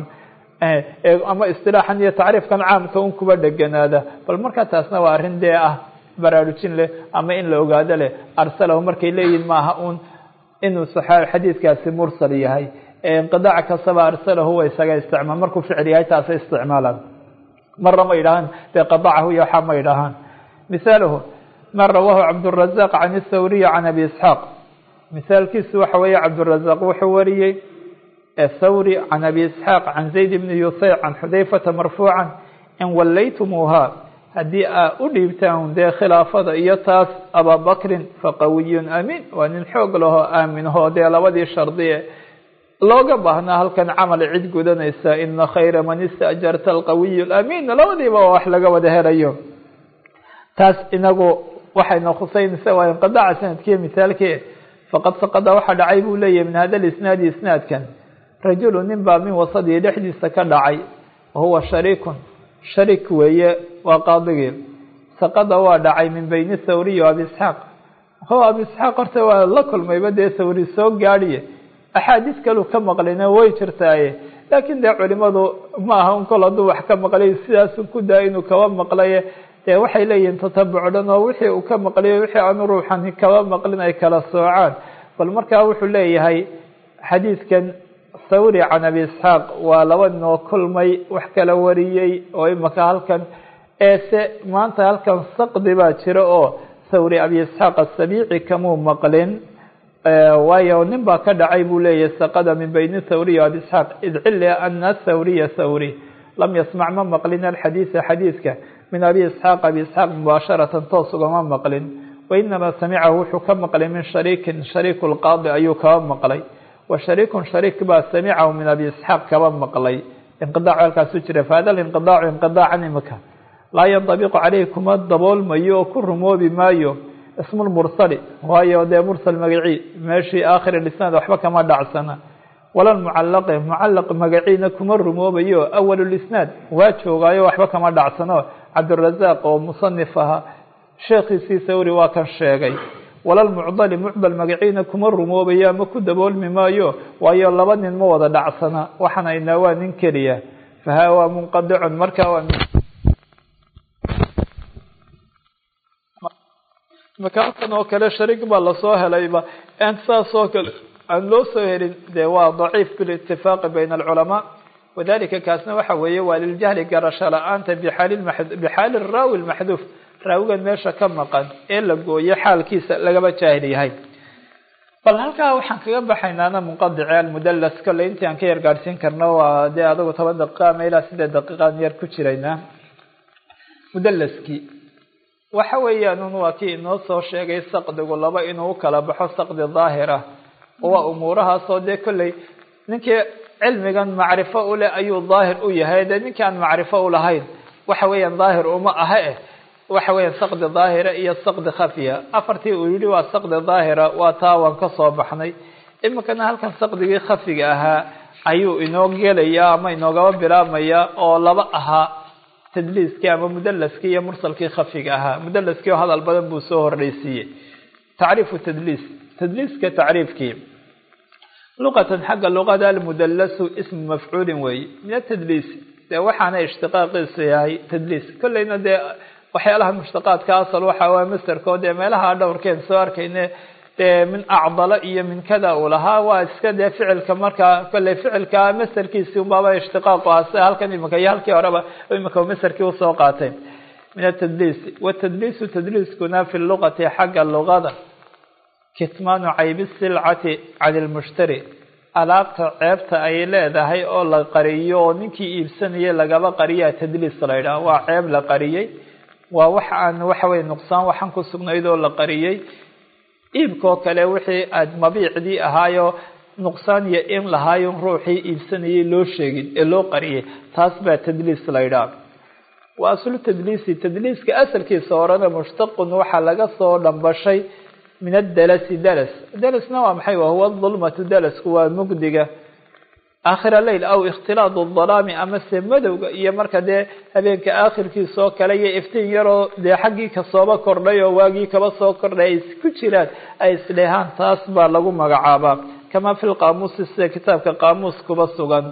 ama istilaaxan iyo tacriifkan caamka un kuba dheganaada bal markaa taasna waa arrin dee ah baraarujin leh ama in la ogaado leh arsalahu markay leeyihin maaha un inuu saxaabi xadiidkaasi mursal yahay inqidaac kastaba arsalahu wa isaga isticmaal markuu ficil yahay taasay isticmaalaan marna ma yidhahaan dee qadacahu iyo waxaa ma yidhahaan misaaluhu ma rawaahu cabdالrazaq can الthawriy can abi isxaaq misaalkiisu waxa weeye cabdالrazaq wuxuu wariyey thawri can abi isxaaq can zayd bni yusayc can xudayfata marfuucan in wallaytumuuha haddii aa u dhiibtaan dee khilaafada iyo taas ababakrin faqawiyun amiin waa nin xoog laho aaminho dee labadii shardiye looga baahnaa halkan camal cid gudanaysa ina khayra man istajarta alqawiy alamiin labadiiba waa wax laga wada helayo taas inagu waxayna khusaynaysa waa inqidaaca sanadkiiyo misaalkii faqad saqada waxaa dhacay buu leeyahay min hada isnaadi isnaadkan rajulu nin baa min wasadii dhexdiisa ka dhacay wahuwa shariikun sharik weeye waa qaadigii saqada waa dhacay min bayni thawriy o abi isxaaq ho abi isxaaq horta waa la kulmayba dee thawri soo gaadhiye axaadiis kalu ka maqlina way jirtaaye laakiin dee culimadu ma aha un kol hadduu wax ka maqlay sidaasu ku daa inuu kaba maqlaye dee waxay leeyihiin tatabuc dhan oo wixii uu ka maqliyo wixii aanu ruuxani kaba maqlin ay kala soocaan bal markaa wuxuu leeyahay xadiidkan thawri can abi isxaaq waa laba noo kulmay wax kala wariyey oo imaka halkan eese maanta halkan saqdi baa jira oo thawri abi isxaaq asabiici kamuu maqlin waayo nin baa ka dhacay buu leeyahay saqada min bayni thawriy abi isxaaq id cili ana thawriya thawri lam yasmac ma maqlin alxadiisa xadiidka min abi isxaaq abi isxaaq mubaasharatan toos ugama maqlin wainamaa samicahu wuxuu ka maqlay min shariikin shariiku lqaadi ayuu kaba maqlay wa shariikun shariik baa samicahu min abi isxaaq kaba maqlay inqidaac halkaasu jira fahada inqidaacu inqidaacan imika laa yandabiqu caleyhi kuma daboolmayo oo ku rumoobi maayo ismu lmursali waayo dee mursal magacii meeshii aakhir lisnaad waxba kama dhacsana wala mucalaqi mucalaq magaciina kuma rumoobayo awal lisnaad waa joogaayo waxba kama dhacsano cabdirazaaq oo musanif ahaa sheekhiisii thawri waa kan sheegay walalmucdali mucdal magaciina kuma rumoobaya ama ku daboolmi maayo waayo laba nin ma wada dhacsana waxaan aynaa waa nin keliya fahaa waa munqadicun markaa waa makaankan oo kale shariik baa lasoo helayba aan saas oo kale aan loo soo helin dee waa daciif bilitifaaqi bayna alculamaa wadalika kaasna waxa weeye waa liljahli garasho la-aanta bixaali bixaali raawi lmaxduuf raawigan meesha ka maqan ee la gooye xaalkiisa lagaba jaahil yahay bal halkaa waxaan kaga baxaynaana munqadici almudalas kale intii aan ka yar gaadhsiin karno waa dee adagu toban daqiiqa ama ilaa sideed daqiiqaan yar ku jiraynaa mudalaskii waxa weeyaan un waa kii inoo soo sheegay saqdigu laba inuu u kala baxo saqdi daahir ah oo waa umuurahaasoo dee kolley ninkii cilmigan macrifo u leh ayuu daahir u yahay dee ninkii aan macrifo u lahayn waxa weeyaan daahir uma aha eh waxa weeyaan saqdi daahira iyo saqdi khafiya afartii uu yihi waa saqdi daahira waa taa waan ka soo baxnay iminkana halkan saqdigii khafiga ahaa ayuu inoo gelaya ama inoogaba bilaabmaya oo laba ahaa tadliiskii ama mudalaskii iyo mursalkii khafiga ahaa mudalaskii oo hadal badan buu soo horreysiiyey tacriifu tadliis tadliiska tacriifkii luqatan xagga luqada almudalasu ismu mafcuulin weeye min atadliis dee waxaana ishtiqaaqiisu yahay tadliis kolleyna dee waxyaalaha mushtaqaadka asal waxa waa masderkood ee meelaha dhowrkeen soo arkayne dee min acdala iyo min kada uu lahaa waa iska dee ficilka markaa kolley ficilka masderkiisii unbaaba ishtiqaaqu ah sida halkan iminka iyo halkii horeba iminka masderkii usoo qaatay min atadliis watadliisu tadliiskuna fi luqati xagga luqada kitmaanu caybi silcati cani lmushtari alaabta ceebta ay leedahay oo la qariyo oo ninkii iibsanayay lagaba qariyaa tadliis la yidhaha waa ceeb la qariyey waa wax aan waxa weye nuqsaan waxaan ku sugnayd oo la qariyey iibkoo kale wixii aad mabiicdii ahaayo nuqsaan iyo in lahaayo ruuxii iibsanayay loo sheegin ee loo qariyay taas baa tadliis la yidhaha wa aslu tadliisi tadliiska asalkiisa horena mushtaqun waxaa laga soo dhambashay min adalasi dalas dalasna waa maxay wahuwa dulmatu dalasku waa mugdiga aakhira leyl aw ikhtilaad dalaami ama se madowga iyo marka dee habeenka aakhirkiisa oo kale iyo iftiin yaroo dee xaggii kasooba kordhay oo waagii kaba soo kordhay ay ku jiraan ay isdheehaan taas baa lagu magacaabaa kama fi lqaamuusi sida kitaabka qaamuus kuba sugan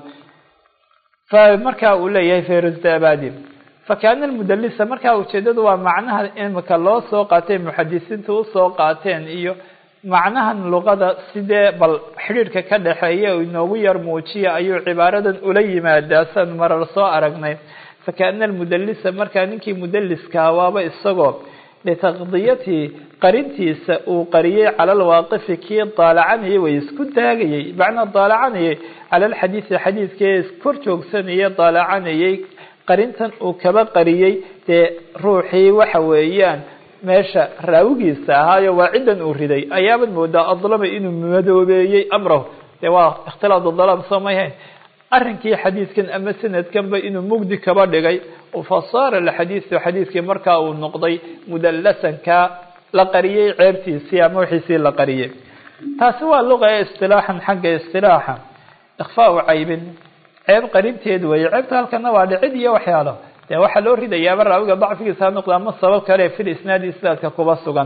fa markaa uu leeyahay fayrusdaabadi fakaana almudalisa markaa ujeedadu waa macnaha imika loo soo qaatay muxadisiinta usoo qaateen iyo macnahan luqada sidee bal xidhiirka ka dhaxeeya inoogu yar muujiya ayuu cibaaradan ula yimaadaa san marar soo aragnay fakaana almudalisa markaa ninkii mudaliska waaba isagoo litaqdiyatihi qarintiisa uu qariyey cala alwaaqifi kii daalacanayay way isku taagayay macnaa daalacanayay cala alxadiisi xadiidkii kor joogsanayay daalacanayay qarintan uu kaba qariyey dee ruuxii waxa weeyaan meesha raawigiisa ahaayo waa ciddan uu riday ayaabad moodaa adlama inuu madoobeeyey amrahu dee waa ikhtilaad dalaam soo mayahayn arrinkii xadiidkan ama sanadkanba inuu mugdi kaba dhigay fasaara alxadiidu xadiidkii markaa uu noqday mudallasan kaa la qariyey ceebtiisii ama wixiisii la qariyey taasi waa luqa ee istilaaxan xagga istilaaxa ikhfaau caybin ceeb qarinteed weeye ceebta halkana waa dhicid iyo waxyaalo dee waxaa loo ridayaaba raawiga dacfigiisa ha noqda ama sabab kale fil isnaadi isnaadka kuba sugan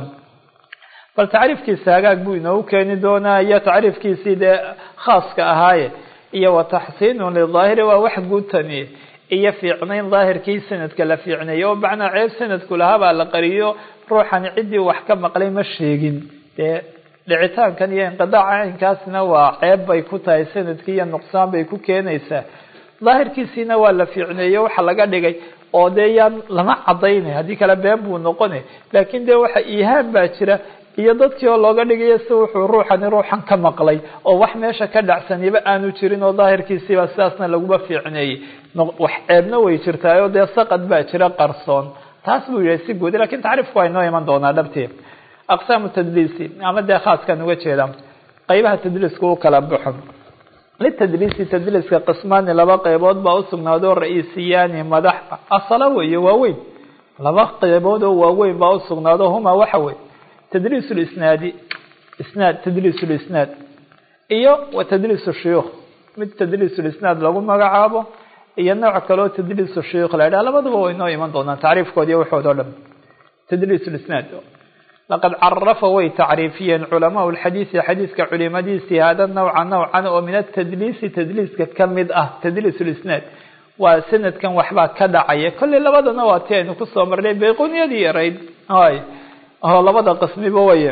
bal tacriifkiisa hagaag buu inoogu keeni doonaa iyo tacriifkiisii dee khaaska ahaaye iyo wataxsiinun lidaahiri waa wax guutani iyo fiicnayn daahirkii sanadka la fiicneeyo oo macnaa ceeb sanadku lahabaa la qariyo ruuxani ciddii wax ka maqlay ma sheegin dee dhicitaankan iyo inqidaaca caynkaasna waa ceeb bay ku tahay sanadkii iyo nuqsaan bay ku keenaysaa daahirkiisiina waa la fiicneeyo waxa laga dhigay oo dee yaan lama cadaynay haddii kale been buu noqonay laakiin dee waxa iihaan baa jira iyo dadkii oo looga dhigayo si wuxuu ruuxani ruuxan ka maqlay oo wax meesha ka dhacsaniba aanu jirin oo daahirkiisiiba sidaasna laguma fiicneeyey wax ceebna way jirtaayo dee saqad baa jira qarsoon taas buu yahay si guud lakin tacriifku waa inoo iman doonaa dhabtii aqsaamu tadliisi ama dee khaaskan uga jeeda qaybaha tadliiska u kala baxo litadliisi tadliiska qismaani laba qaybood baa usugnaado ra-iisiyaani madax asala weeye waaweyn laba qaybood oo waaweyn baa usugnaado huma waxa wey tadliis lisnaadi isnaad tadliis lisnaad iyo wa tadliis shuyuukh mid tadliis lisnaad lagu magacaabo iyo nooc kaloo tadliisu shuyuukh la yidhaha labadaba way noo iman doonaan tacriifkood iyo waxood oo dhan tadliisu lisnaad laqad carafa way tacriifiyeen culamaau lxadiisi xadiiska culimadiisii hada nawca nawcan oo min atadliisi tadliiska kamid ah tadliis lisnaad waa sanadkan waxbaa ka dhacaya kolley labadana waa ti aynu kusoo marnay bayquniyadii yarayd hay oo labada qismiba waye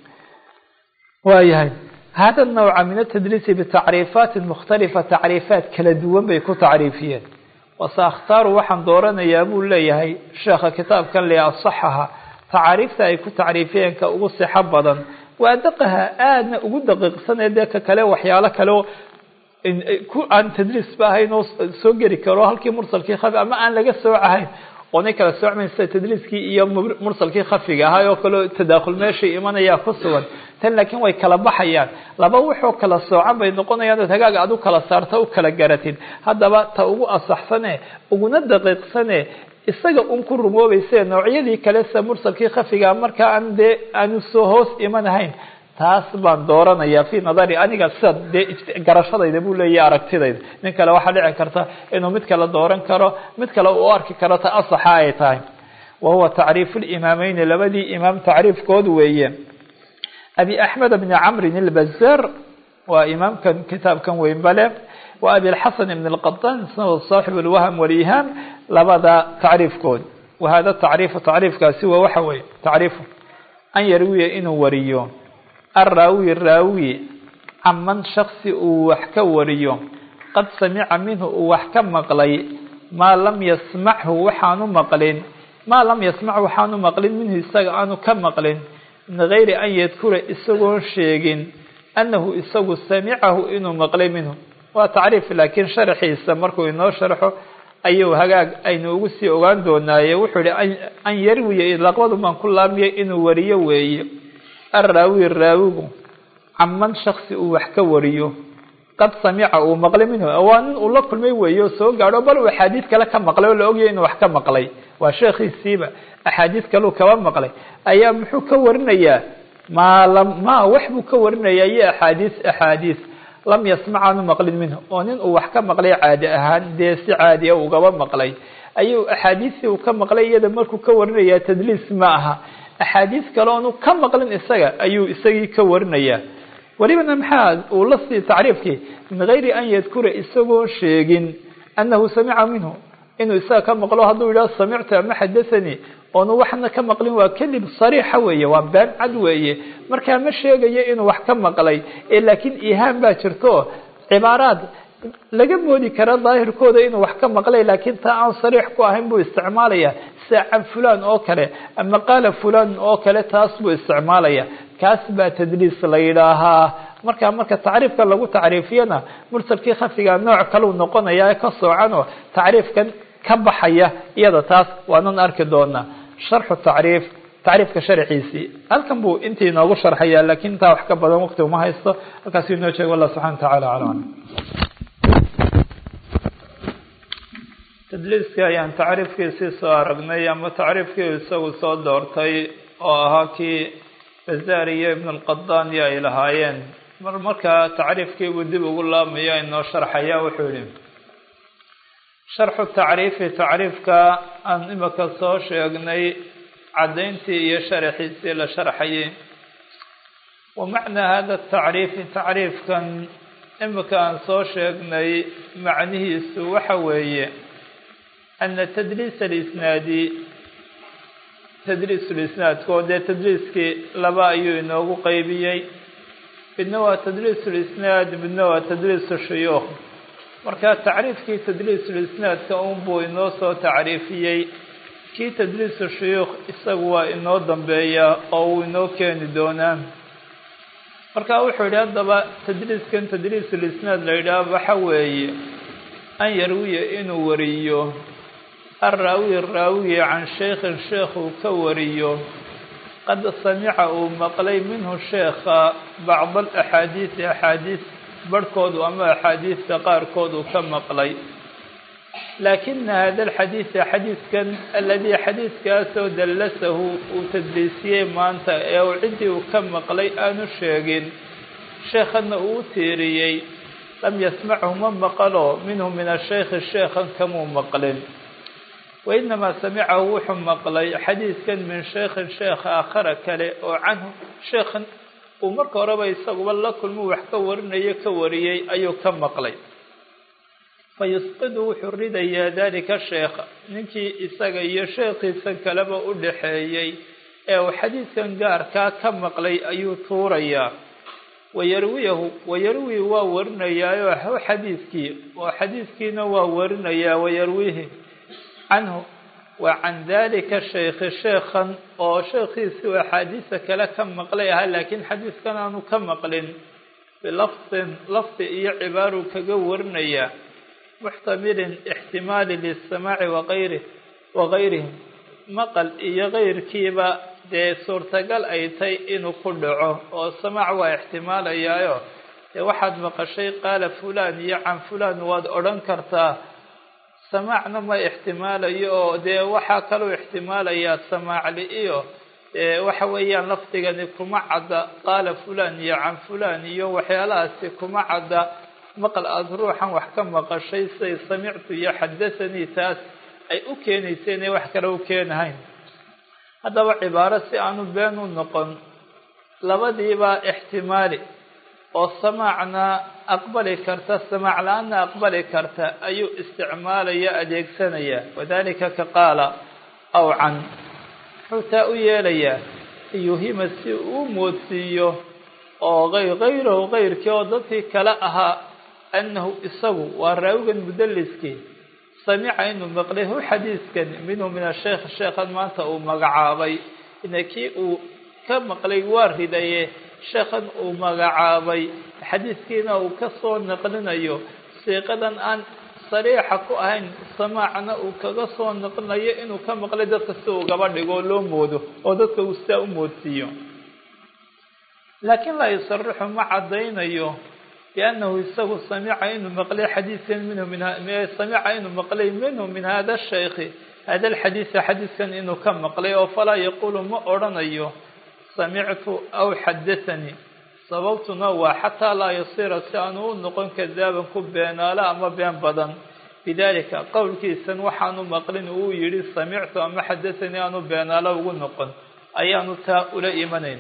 waayahay hada nawca min atadliisi bitacriifaatin mukhtalifa tacriifaat kala duwan bay ku tacriifiyeen wasaakhtaaru waxaan dooranayaa buu leeyahay sheekha kitaabkan le asaxaha tacaariifta ay ku tacriifiyeen ka ugu sixo badan waa daqaha aadna ugu daqiiqsanee dee ka kale waxyaalo kale oo ku aan tadliis ba ahayn oo soo geli karo halkii mursalkii khafi ama aan laga soocahayn oonay kala soocmaysa tadliiskii iyo mursalkii khafiga ahaa oo kale tadaakhul meeshay imanaya ku sugan tan laakiin way kala baxayaan laba wuxuu kala soocan bay noqonayaan oo hagaaga aad u kala saarta u kala garatid haddaba ta ugu asaxsane uguna daqiiqsane isaga un ku rumoobayse noocyadii kale sida mursalkii khafiga markaa aan dee aanu soo hoos imanahayn taas baan dooranayaa fi nadari aniga sida dee garashadayda buu leeyahay aragtidayda nin kale waxaa dhici karta inuu mid kale dooran karo mid kale uu arki karo ta asaxa ay tahay wa huwa tacriifu limaameyni labadii imaam tacriifkood weeye abi axmed bni camrin ilbazaar waa imaamkan kitaabkan weyn bale wa abi lxasan ibn lqataan saaxib lwahm walihaam labada tacriifkood wahada tacriifu tacriifkaasi waa waxa weeye tacriifu an yarwiya inuu wariyo الراوي الراوي عمن شخص وحك وريو قد سمع منه وحك مقلي ما لم يسمعه وحانو مقلين ما لم يسمع وحانو مقلين منه استغانو كمقلين من غير أن يذكر إساقون شيئين أنه إساق سمعه إنه مقلي منه وتعريف لكن شرحي استمركو إنه شرحه أيو هقاق أين أغسي أغان دونايا وحولي أن يروي لقوض من كل أمي إنه وريو ويه الراوي الراوي عمن شخص وحك وريو قد سمع ومقل منه اوان الله كل ما ويو سو غارو بل احاديث كلا كمقلay oo la ogyahay inuu wax ka maqlay waa sheekhiisiiba احاديث kale ka maqlay ayaa muxuu ka warinaya ma lam ma waxbu ka warinaya ya احاديث احاديث lam yasma'u maqlin minhu oo nin uu wax ka maqlay caadi ahaan dee si caadi ah uga maqlay ayuu احاديث uu ka maqlay iyada markuu ka warinaya tadliis ma aha أحاديث كلامه كم مقلن إسجا أيو إسجي كورنيا ولمن محاد ولصي تعريفك من غير أن يذكر إسجو شيء أنه سمع منه إنه إسجا كم مقله هذا ولا سمعت ما حدثني وأنه وحنا كم مقلن وكلم صريح ويا وبان عدوية مركا مش شيء إنه وح كم مقلي لكن إيهام باشرته عبارات لقد مودي كرا ظاهر كودا إنه وحكم مقلي لكن تا صريح كواهم بو استعمالية ساعة فلان أو كله أما قال فلان أو كله تاسبو استعمالية كاسبة تدريس ليلها مركا مركا تعريف كان لغو تعريفينا مرسل كي خفيقا نوع كلو نقونا يا كسو عنه تعريف كان كبحية يدا تاس وأنون أركدونا شرح التعريف تعريف كشرحيسي هل كان بو انتي نوغو شرحية لكن تا وحكا بدن وقت وما هيستا الكاسيب نوشي والله سبحانه وتعالى على تدليسك يعني تعريفك سيسو أرقني أما تعريفك يسوي صوت دورتي وهاكي الزارية ابن القضان يا إلهايين مرمكا تعريفك ودي بقول الله ميا إنه شرح يا وحولين شرح التعريف تعريفك أن إمك الصوش يقني عدينتي يشرحي سيلا شرحي ومعنى هذا التعريف تعريف كان إمك أن صوش يقني معنيه سوى حوية أن تدريس الإسنادي تدريس الإسناد كود تدريس كي لبا ينوغو قيبيي بالنوع تدريس الإسناد بالنوع تدريس الشيوخ مركا تعريف كي تدريس الإسناد كأنبو إنوصو تعريفيي كي تدريس الشيوخ إساقوا إنو ضمبيا أو إنو كان دونان مركا وحولي هذا تدريس كان تدريس الإسناد ليلا بحوي أن يروي إنو وريو الراوي الراوي عن شيخ الشيخ كوريو قد سمعه مقلي منه الشيخ بعض الأحاديث أحاديث بركود وأما أحاديث تقار كود كم مقلي لكن هذا الحديث حديث كان الذي حديث كاسو دلسه وتدليسيه ما أنت أو عندي وكم مقلي أنا الشيخين شيخنا أوتيريي lam yasmachu ma maqalo minhu min ashaykhi sheekhan kamuu maqlin wainamaa samicahu wuxuu maqlay xadiidkan min shaykhin sheekh aakhara kale oo canhu sheekhan uu marka horeba isaguba la kulmuu wax ka warinayo ka wariyey ayuu ka maqlay fayusqidu wuxuu ridayaa dalika sheekha ninkii isaga iyo sheekhiisan kaleba u dhaxeeyey ee uu xadiidkan gaarkaa ka maqlay ayuu tuurayaa wayarwiyahu wayarwi waa warinayaayo xadiidkii oo xadiidkiina waa warinayaa wayarwihi canhu wa can dalika shaykhi sheekhan oo sheekhiisii uu axaadiisa kale ka maqlay ahaa laakiin xadiidkan aanu ka maqlin bilafdin lafdi iyo cibaaruu kaga warinayaa muxtamilin ixtimaali lisamaaci waqayri wagayrihim maqal iyo kayrkiiba dee suurtagal ay tahay inuu ku dhaco oo samaac waa ixtimaalayaayo dee waxaad maqashay qaala fulaan iyo can fulaan waad odhan kartaa samaacna ma ixtimaalayo oo dee waxaa kaloo ixtimaalayaa samaacli iyo dee waxa weeyaan lafdigani kuma cadda qaala fulaan iyo can fulaan iyo waxyaalahaasi kuma cadda maqal aada ruuxan wax ka maqashay siday samictu iyo xadathanii taas ay u keenaysa inay wax kale u keenahayn haddaba cibaaro si aanu been u noqon labadiiba ixtimaali oo samaacna aqbali karta samaac la-aanna aqbali karta ayuu isticmaalaya adeegsanaya wadalika ka qaala aw can wuxuu taa u yeelayaa yuhima si uu moodsiiyo oo hayrahu kayrkii oo dadkii kale ahaa annahu isagu waa raawigan mudaliskii samica inuu maqlay hu xadiiskan minhu min asheekh sheekhan maanta uu magacaabay ina kii uu ka maqlay waa ridaye sheekhan uu magacaabay xadiiskiina uu ka soo naqlinayo siiqadan aan sariixa ku ahayn samaacna uu kaga soo naqlinayo inuu ka maqlay dadka si uu gaba dhigo loo moodo oo dadka uu sidaa u moodsiiyo laakiin laa yusarixu ma caddaynayo biannahu isagu samica inuu maqlay xadiiskan minhu min samica inuu maqlay minhu min hada shaykhi hada alxadiisa xadiiskan inuu ka maqlay oo falaa yaquulu ma odhanayo samictu aw xadathanii sababtuna waa xataa laa yasiira si aanu u noqon kadaaban ku beenaala ama been badan bidalika qowlkiisan waxaanu maqlin uu yidhi samictu ama xadathanii aanu beenaalo ugu noqon ayaanu taa ula imanayn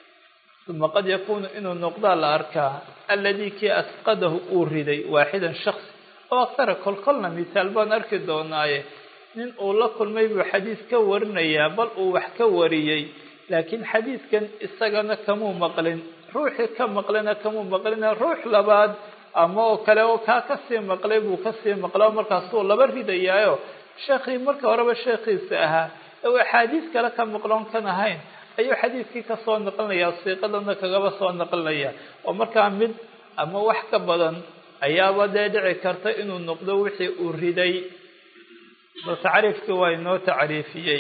uma qad yakuunu inuu noqdaa la arkaa alladii kii asqadahu uu riday waaxidan shaksi oo aktara kolkolna misaal baan arki doonaaye nin uu la kulmay buu xadiis ka warinayaa bal uu wax ka wariyey laakiin xadiidkan isagana kamuu maqlin ruuxii ka maqlina kamuu maqlina ruux labaad ama oo kale oo kaa kasii maqlay buu kasii maqla markaasuu laba ridayaayo sheekhii marka horeba sheekhiisa ahaa oo axaadiis kale ka maqloon kan ahayn ayuu xadiidkii kasoo naqlinaya siiqadana kagaba soo naqlinaya oo markaa mid ama wax ka badan ayaaba dee dhici karta inuu noqdo wixii uu riday bal tacriifkii waa inoo tacriifiyey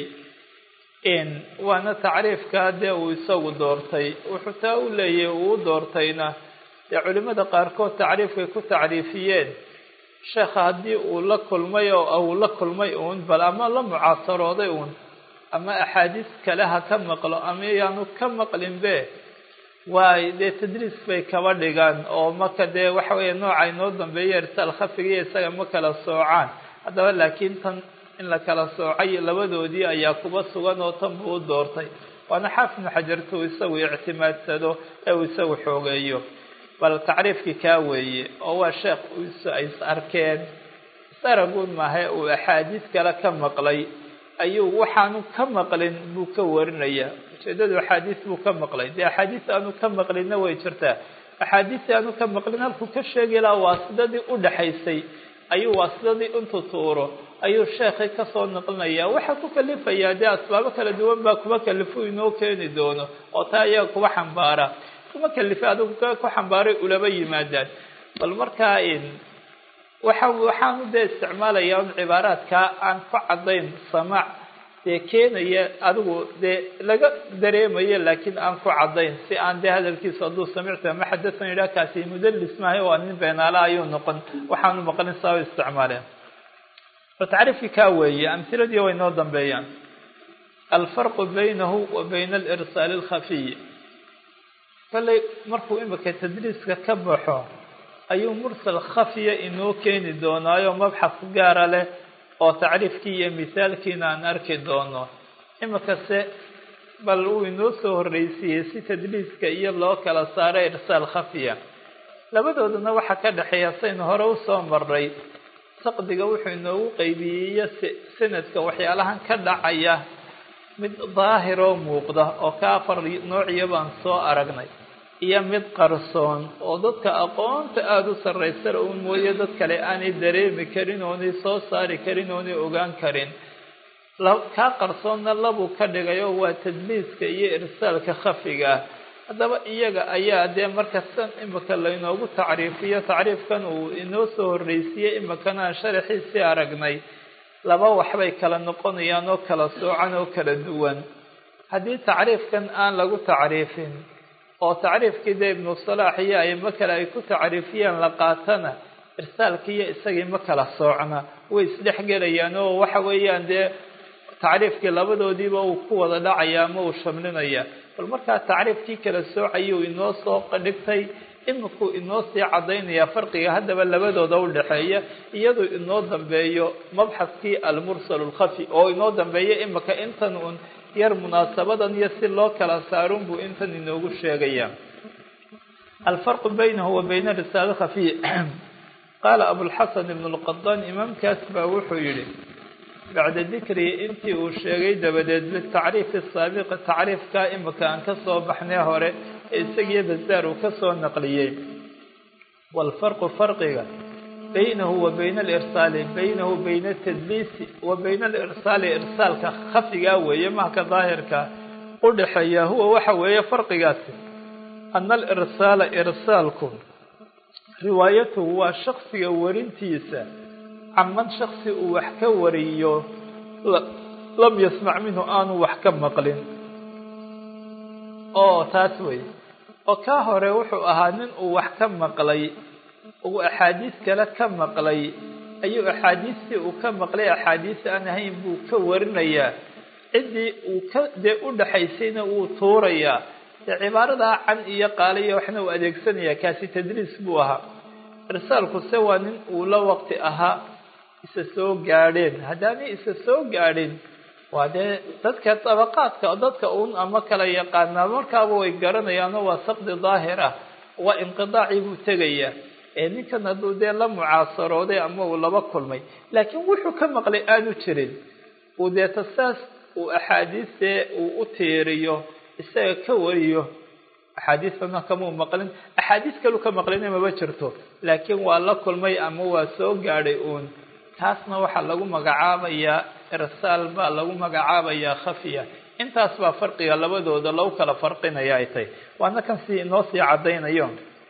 waana tacriifkaa dee uu isagu doortay wuxuu taa u leeyahay uu doortayna dee culimada qaarkood tacriifkay ku tacriifiyeen sheekha haddii uu la kulmay oo uu la kulmay uun bal ama la mucaasarooday uun ama axaadiis kale ha ka maqlo ama yaanu ka maqlinbe waay dee tadriis bay kaba dhigaan oo marka dee waxa weeye nooca inoo dambeeya irsaal khafigiiyo isaga ma kala soocaan haddaba laakiin tan in la kala soocay labadoodii ayaa kuba sugan oo tan buu u doortay waana xaafidnu xajarta uu isagu ictimaadsado ee uu isagu xoogeeyo bal tacriifkii kaa weeye oo waa sheekh ay is arkeen saraguun maahe uu axaadiis kale ka maqlay ayuu waxaanu ka maqlin buu ka warinayaa ujeedadu axaadiis buu ka maqlay dee axaadiis aanu ka maqlinna way jirtaa axaadiis aanu ka maqlin halkuu ka sheegi lahaa waasidadii u dhaxaysay ayuu waasidadii intuu tuuro ayuu sheekhay kasoo naqlinayaa waxaa ku kalifayaa dee asbaabo kala duwan baa kuma kalifo inoo keeni doono oo taa ayaga kuba xambaara kuma kalifa adigu ku xambaaray ulaba yimaadaan bal markaa waxa waxaanu dee isticmaalayaa un cibaaraadkaa aan ku caddayn samaac dee keenaya adigu dee laga dareemayo laakiin aan ku caddayn si aan dee hadalkiisu hadduu samicta ama xadasan yidhaha kaasi mudallis maahay waa nin beenaala ayuu noqon waxaanu maqlin saa u isticmaaleen bal tacriifkii kaa weeye amhiladii way noo dambeeyaan alfarqu baynahu wa bayna alirsaali alkhafiy kallay markuu imika tadriiska ka baxo ayuu mursal khafiya inoo keeni doonaayo mabxas gaara leh oo tacriifkii iyo misaalkiina aan arki doono. imakase bal uu inoo soo horreysiiyey si tadliiska iyo loo kala saaro irsaal khafiya. labadoodana waxaa ka dhexeeya saynu hore usoo maray saqdiga wuxuu inoogu qeybiyey iyo sanadka waxyaalahan ka dhacaya mid daahiroo muuqda oo ka afar noociya baan soo aragnay, iyo mid qarsoon oo dadka aqoonta aada u sarraysana uun mooye dad kale aanay dareemi karin oonay soo saari karin oonay ogaan karin. kaa qarsoonna labuu ka dhigayo waa tadliiska iyo irsaalka khafiga ah. haddaba iyaga ayaa dee marka san imika laynoogu tacriifiyo tacriifkan uu inoo soo horreysiiyey imikana aan sharaxiisii aragnay, laba waxbay kala noqonayaan oo kala soocan oo kala duwan. haddii tacriifkan aan lagu tacriifin oo tacriifkii dee ibnu salaax iyo aimo kale ay ku tacriifiyaan la qaatana, irsaalkiiyo isagii ma kala soocna, way isdhex gelayaan oo waxa weeyaan dee tacriifkii labadoodiiba uu ku wada dhacaya ama uu shamlinaya. bal markaa tacriifkii kala soocayuu inoo soo dhigtay, imikuu inoo sii caddaynaya farqiga haddaba labadooda u dhexeeya, iyadoo inoo dambeeyo mabxaskii almursal lkhafi oo inoo dambeeya imika intan un yar munaasabadan iyo si loo kala saarun buu intan inoogu sheegaya. alfarqu baynahu wa bayna risaal khafiy qaala abulxasan ibn lqadaan imaamkaas baa wuxuu yihi bacda dikrii intii uu sheegay dabadeed bitacriifi saabiqi tacriifkaa imika aan ka soo baxnay hore ee isagiyo bazaar uu ka soo naqliyey. waalfarqu farqiga baynahu wa bayna alirsaali baynahu bayna atadliisi wa bayna alirsaali irsaalka khafigaa weeye mahka daahirka u dhexeeya huwa waxa weeye farqigaasi ana alirsaala irsaalku riwaayatuhu waa shaksiga warintiisa caman shaksi uu wax ka wariyo lam yasmac minhu aanu wax ka maqlin. oo taas wey oo kaa hore wuxuu ahaa nin uu wax ka maqlay, uu axaadiis kale ka maqlay, ayuu axaadiistii uu ka maqlay axaadiis aan ahayn buu ka warinayaa. ciddii uu ka dee u dhaxaysayna wuu tuurayaa. dee cibaaradaa can iyo qaaliyo waxna uu adeegsanayaa. kaasi tadriis buu ahaa. irsaalku se waa nin uu la waqti ahaa isa soo gaadheen. haddaanay isa soo gaadhin waa dee dadka dabaqaadka dadka uun ama kala yaqaanaa markaaba way garanayaanoo waa saqdi daahir ah, waa inqidaacii buu tegayaa. ee ninkan hadduu dee la mucaasarooday ama uu laba kulmay laakiin wuxuu ka maqlay aanu jirin, uu dee tasaas uu axaadiistee uu u tiiriyo isaga ka wariyo. axaadiistana kamau maqlin, axaadiis kalu ka maqlina maba jirto, laakiin waa la kulmay ama waa soo gaadhay uun. taasna waxaa lagu magacaabayaa irsaal baa lagu magacaabayaa khafiya. intaas baa farqiga labadooda lagu kala farqinaya ay tahay, waana kan si inoo sii caddaynayo.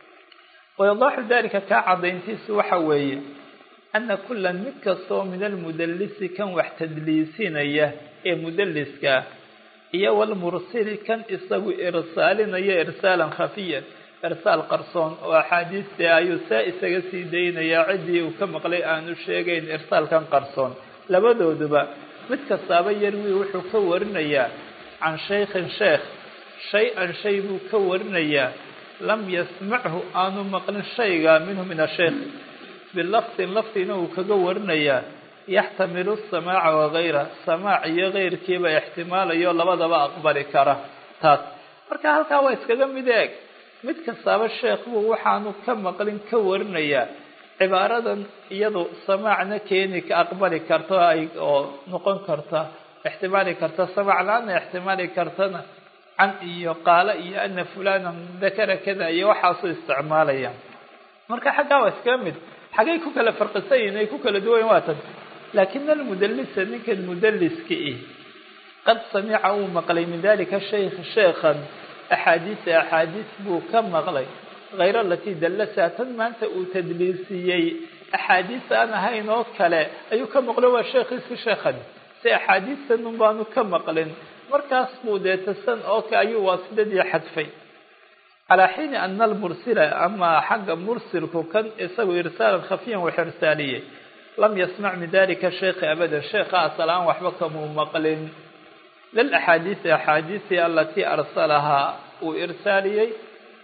wayadaaxu dalika kaa caddayntiisu waxa weeye ana kulan mid kastoo min almudallisi kan wax tadliisinaya ee mudalliska iyo walmursili kan isagu irsaalinaya irsaalan khafiyan irsaal qarsoon oo axaadiistii ayuu saa isaga sii daynayaa ciddii uu ka maqlay aanu sheegayn irsaalkan qarsoon. labadooduba mid kastaaba yarwi wuxuu ka warinayaa can shaykhin sheekh shay-an shay buu ka warinayaa lam yasmachu aanu maqlin shayga minhu min asheykh bilafdin lafdiina uu kaga warinayaa yaxtamilu samaaca wagayra samaac iyo keyrkiiba ixtimaalayo labadaba aqbali kara. taas marka halkaa waa iskaga mid eeg, mid kastaaba sheekh buu waxaanu ka maqlin ka warinayaa. cibaaradan iyadu samaacna keeni ka aqbali karto ay oo noqon karta ixtimaali karta samaac la-aana ixtimaali kartana can iyo qaala iyo ana fulana dakara kada iyo waxaasuu isticmaalaya. marka xaggaa waa iskaga mid, xaggay ku kala farqisan yihin ay ku kala duwayen waa tan. laakin almudallisa ninkan mudalliska ih qad samica uu maqlay min dalika shaykh sheekhan axaadiisa axaadiis buu ka maqlay hayr alatii dallasaa tan maanta uu tadliisiyey axaadiis aan ahayn oo kale ayuu ka maqlo waa sheekhiisi sheekhan si axaadiistan un baanu ka maqlin. markaas buu dee tasan oo ka ayuu waasidadii xadfay. calaa xiini ana almursila ama xagga mursilku kan isagu irsaalan khafiyan wax irsaaliyey lam yasmac min dalika sheekhi abadan sheekha asal-aan waxba kamuu maqlin lilaxaadiisi axaadiisii alatii arsalahaa uu irsaaliyey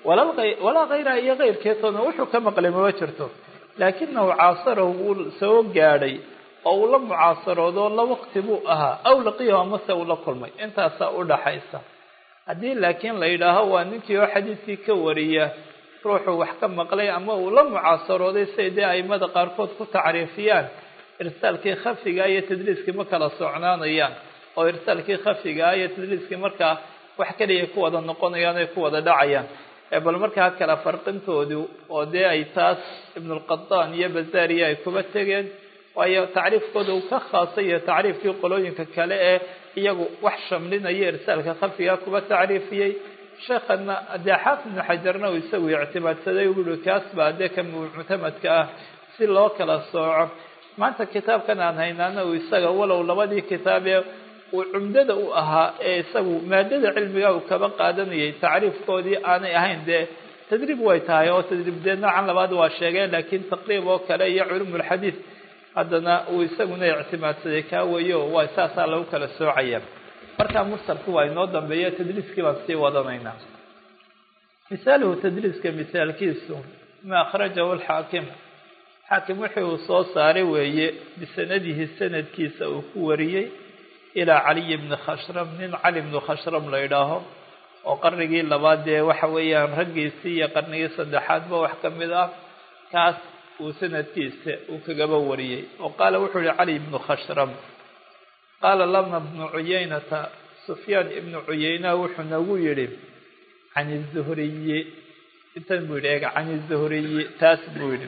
walaa hayra iyo kayrkeetoona wuxuu ka maqlay mama jirto laakinahu caasarahu wuu soo gaadhay oo uu la mucaasaroodo la waqti buu ahaa aw laqiyahu amase uu la kulmay intaasaa u dhaxaysa haddii laakiin la yidhaaho waa ninkii oo xadiidkii ka wariya ruuxuu wax ka maqlay ama uu la mucaasarooday say dee aimada qaarkood ku tacriifiyaan irsaalkii khafiga iyo tadliiskii ma kala socnaanayaan oo irsaalkii khafiga iyo tadliiskii markaa wax kaliya ku wada noqonayaan ay ku wada dhacayaan bal markaa kala farqintoodu oo dee ay taas ibnulqadaan iyo bazaariya ay kuba tegeen waayo tacriifkooda uu ka khaasay iyo tacriifkii qolooyinka kale ee iyagu wax shamlinaya irsaalka khafiga kuba tacriifiyey sheekhana dee xaafid ibnu xajarna uu isagu ictimaadsaday uu yihi kaas baa dee ka muctamadka ah si loo kala sooco maanta kitaabkan aan haynaana uu isaga walow labadii kitaabee uu cumdada u ahaa ee isagu maadada cilmiga uu kaba qaadanayay tacriifkoodii aanay ahayn dee tadriib way tahay oo tadriib dee noocan labaad waa sheegeen laakiin taqriib oo kale iyo culumulxadiid haddana uu isaguna ictimaadsaday kaa weeyo waa saasaa lagu kala soocaya markaa mursalku waa inoo dambeeya tadliiskii baan sii wadanaynaa misaaluhu tadliiska misaalkiisu ma akhrajahu alxaakim xaakim wixii uu soo saaray weeye bisanadihi sanadkiisa uu ku wariyey ilaa caliy bni khashram nin cali bnu khashram la idhaaho oo qarnigii labaad dee waxa weeyaan raggiisii iyo qarnigii saddexaadba wax ka mid ah kaas uu sanadkiisa uu kagaba wariyey oo qaala wuxuu yihi cali ibnu khashram qaala lama bnu cuyaynata sufyaan ibnu cuyayna wuxuu nagu yidhi can izuhriyi intan buu yidhi eega can izuhriyi taas buu yidhi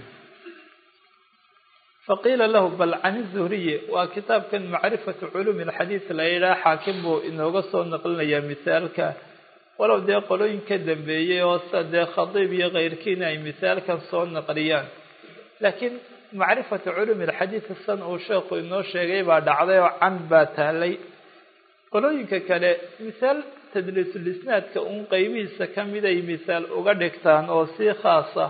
faqiila lahu bal can izuhriyi waa kitaabkan macrifatu culuumi alxadiid la yidhaha xaakim buu inooga soo naqlinayaa misaalka walow dee qolooyin ka dambeeyey oo sida dee khadiib iyo keyrkiina ay misaalkan soo naqliyaan laakiin macrifatu culuumi alxadiid san uu sheekhu inoo sheegay baa dhacday oo can baa taalay qolooyinka kale misaal tadliisulisnaadka uun qeybihiisa ka mid ay misaal uga dhigtaan oo si khaasa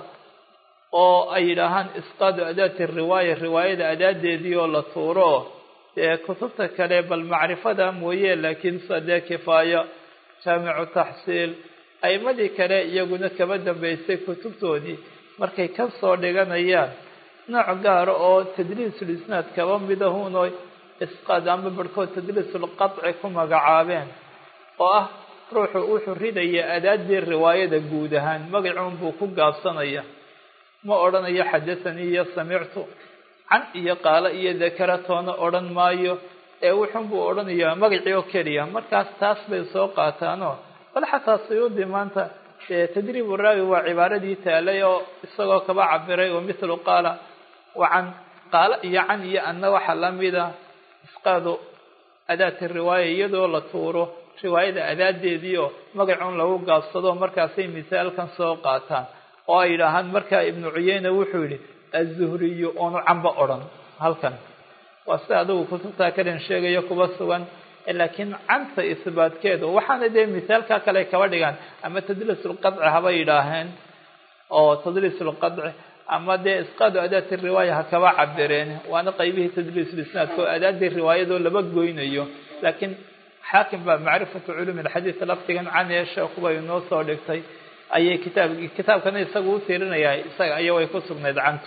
oo ay yidhaahaan isqaadu adaati riwaaya riwaayada adaadeedii oo la tuuro dee kutubta kale bal macrifada mooye laakiin sida dee kifaayo jaamicu taxsiil aimadii kale iyaguna kaba dambeysay kutubtoodii markay ka soo dhiganayaan nooc gaara oo tadliisulisnaad kaba midahuno isqaad ama barhkood tadliisulqadci ku magacaabeen oo ah ruuxu wuxuu ridaya adaadii riwaayada guud ahaan magacuun buu ku gaabsanaya ma odhanayo xadathanii iyo samictu can iyo qaalo iyo dakara toona odhan maayo ee wuxun buu odhanayaa magacii oo keliya markaas taas bay soo qaataanoo bal xataa suyuudi maanta tadriib raawi waa cibaaradii taalay oo isagoo kaba cabiray oo mithlu qaala wa can qaalo iyo can iyo anna waxa lamida isqaadu adaati riwaaya iyadoo la tuuro riwaayada adaadeedii oo magacuun lagu gaabsado markaasay misaalkan soo qaataan oo ay yidhaahaan markaa ibnu cuyayna wuxuu yidhi azuhriyu oonu canba odhan halkan waa si adigu kutubtaa kalen sheegayo kuba sugan laakiin canta isbaatkeedu waxaana dee misaalka kale kaba dhigaan ama tadliisulqadci haba yidhaaheen oo tadliisulqadci ama dee isqaadu adaati riwaaya ha kaba cabireen waana qaybihii tadliisulisnaadka oo adaadii riwaayadoo laba goynayo laakiin xaakim baa macrifatu culuumi alxadiid lafdigan can ee sheekuba inoo soo dhigtay ayay kitaab kitaabkana isagu u tiirinayaa isaga aya way ku sugnayd cantu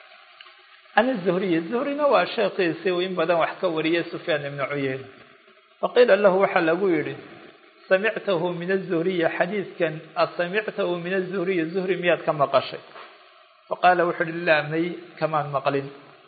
can zuhriyi zuhrina waa sheekhiisii uu in badan wax ka wariyay sufyaan ibnu cuyayna faqiila lahu waxaa lagu yidhi samictahu min azuhriyi xadiidkan asamictahu min azuhriyi zuhri miyaad ka maqashay faqaala wuxuu uhi laa may kamaan maqlin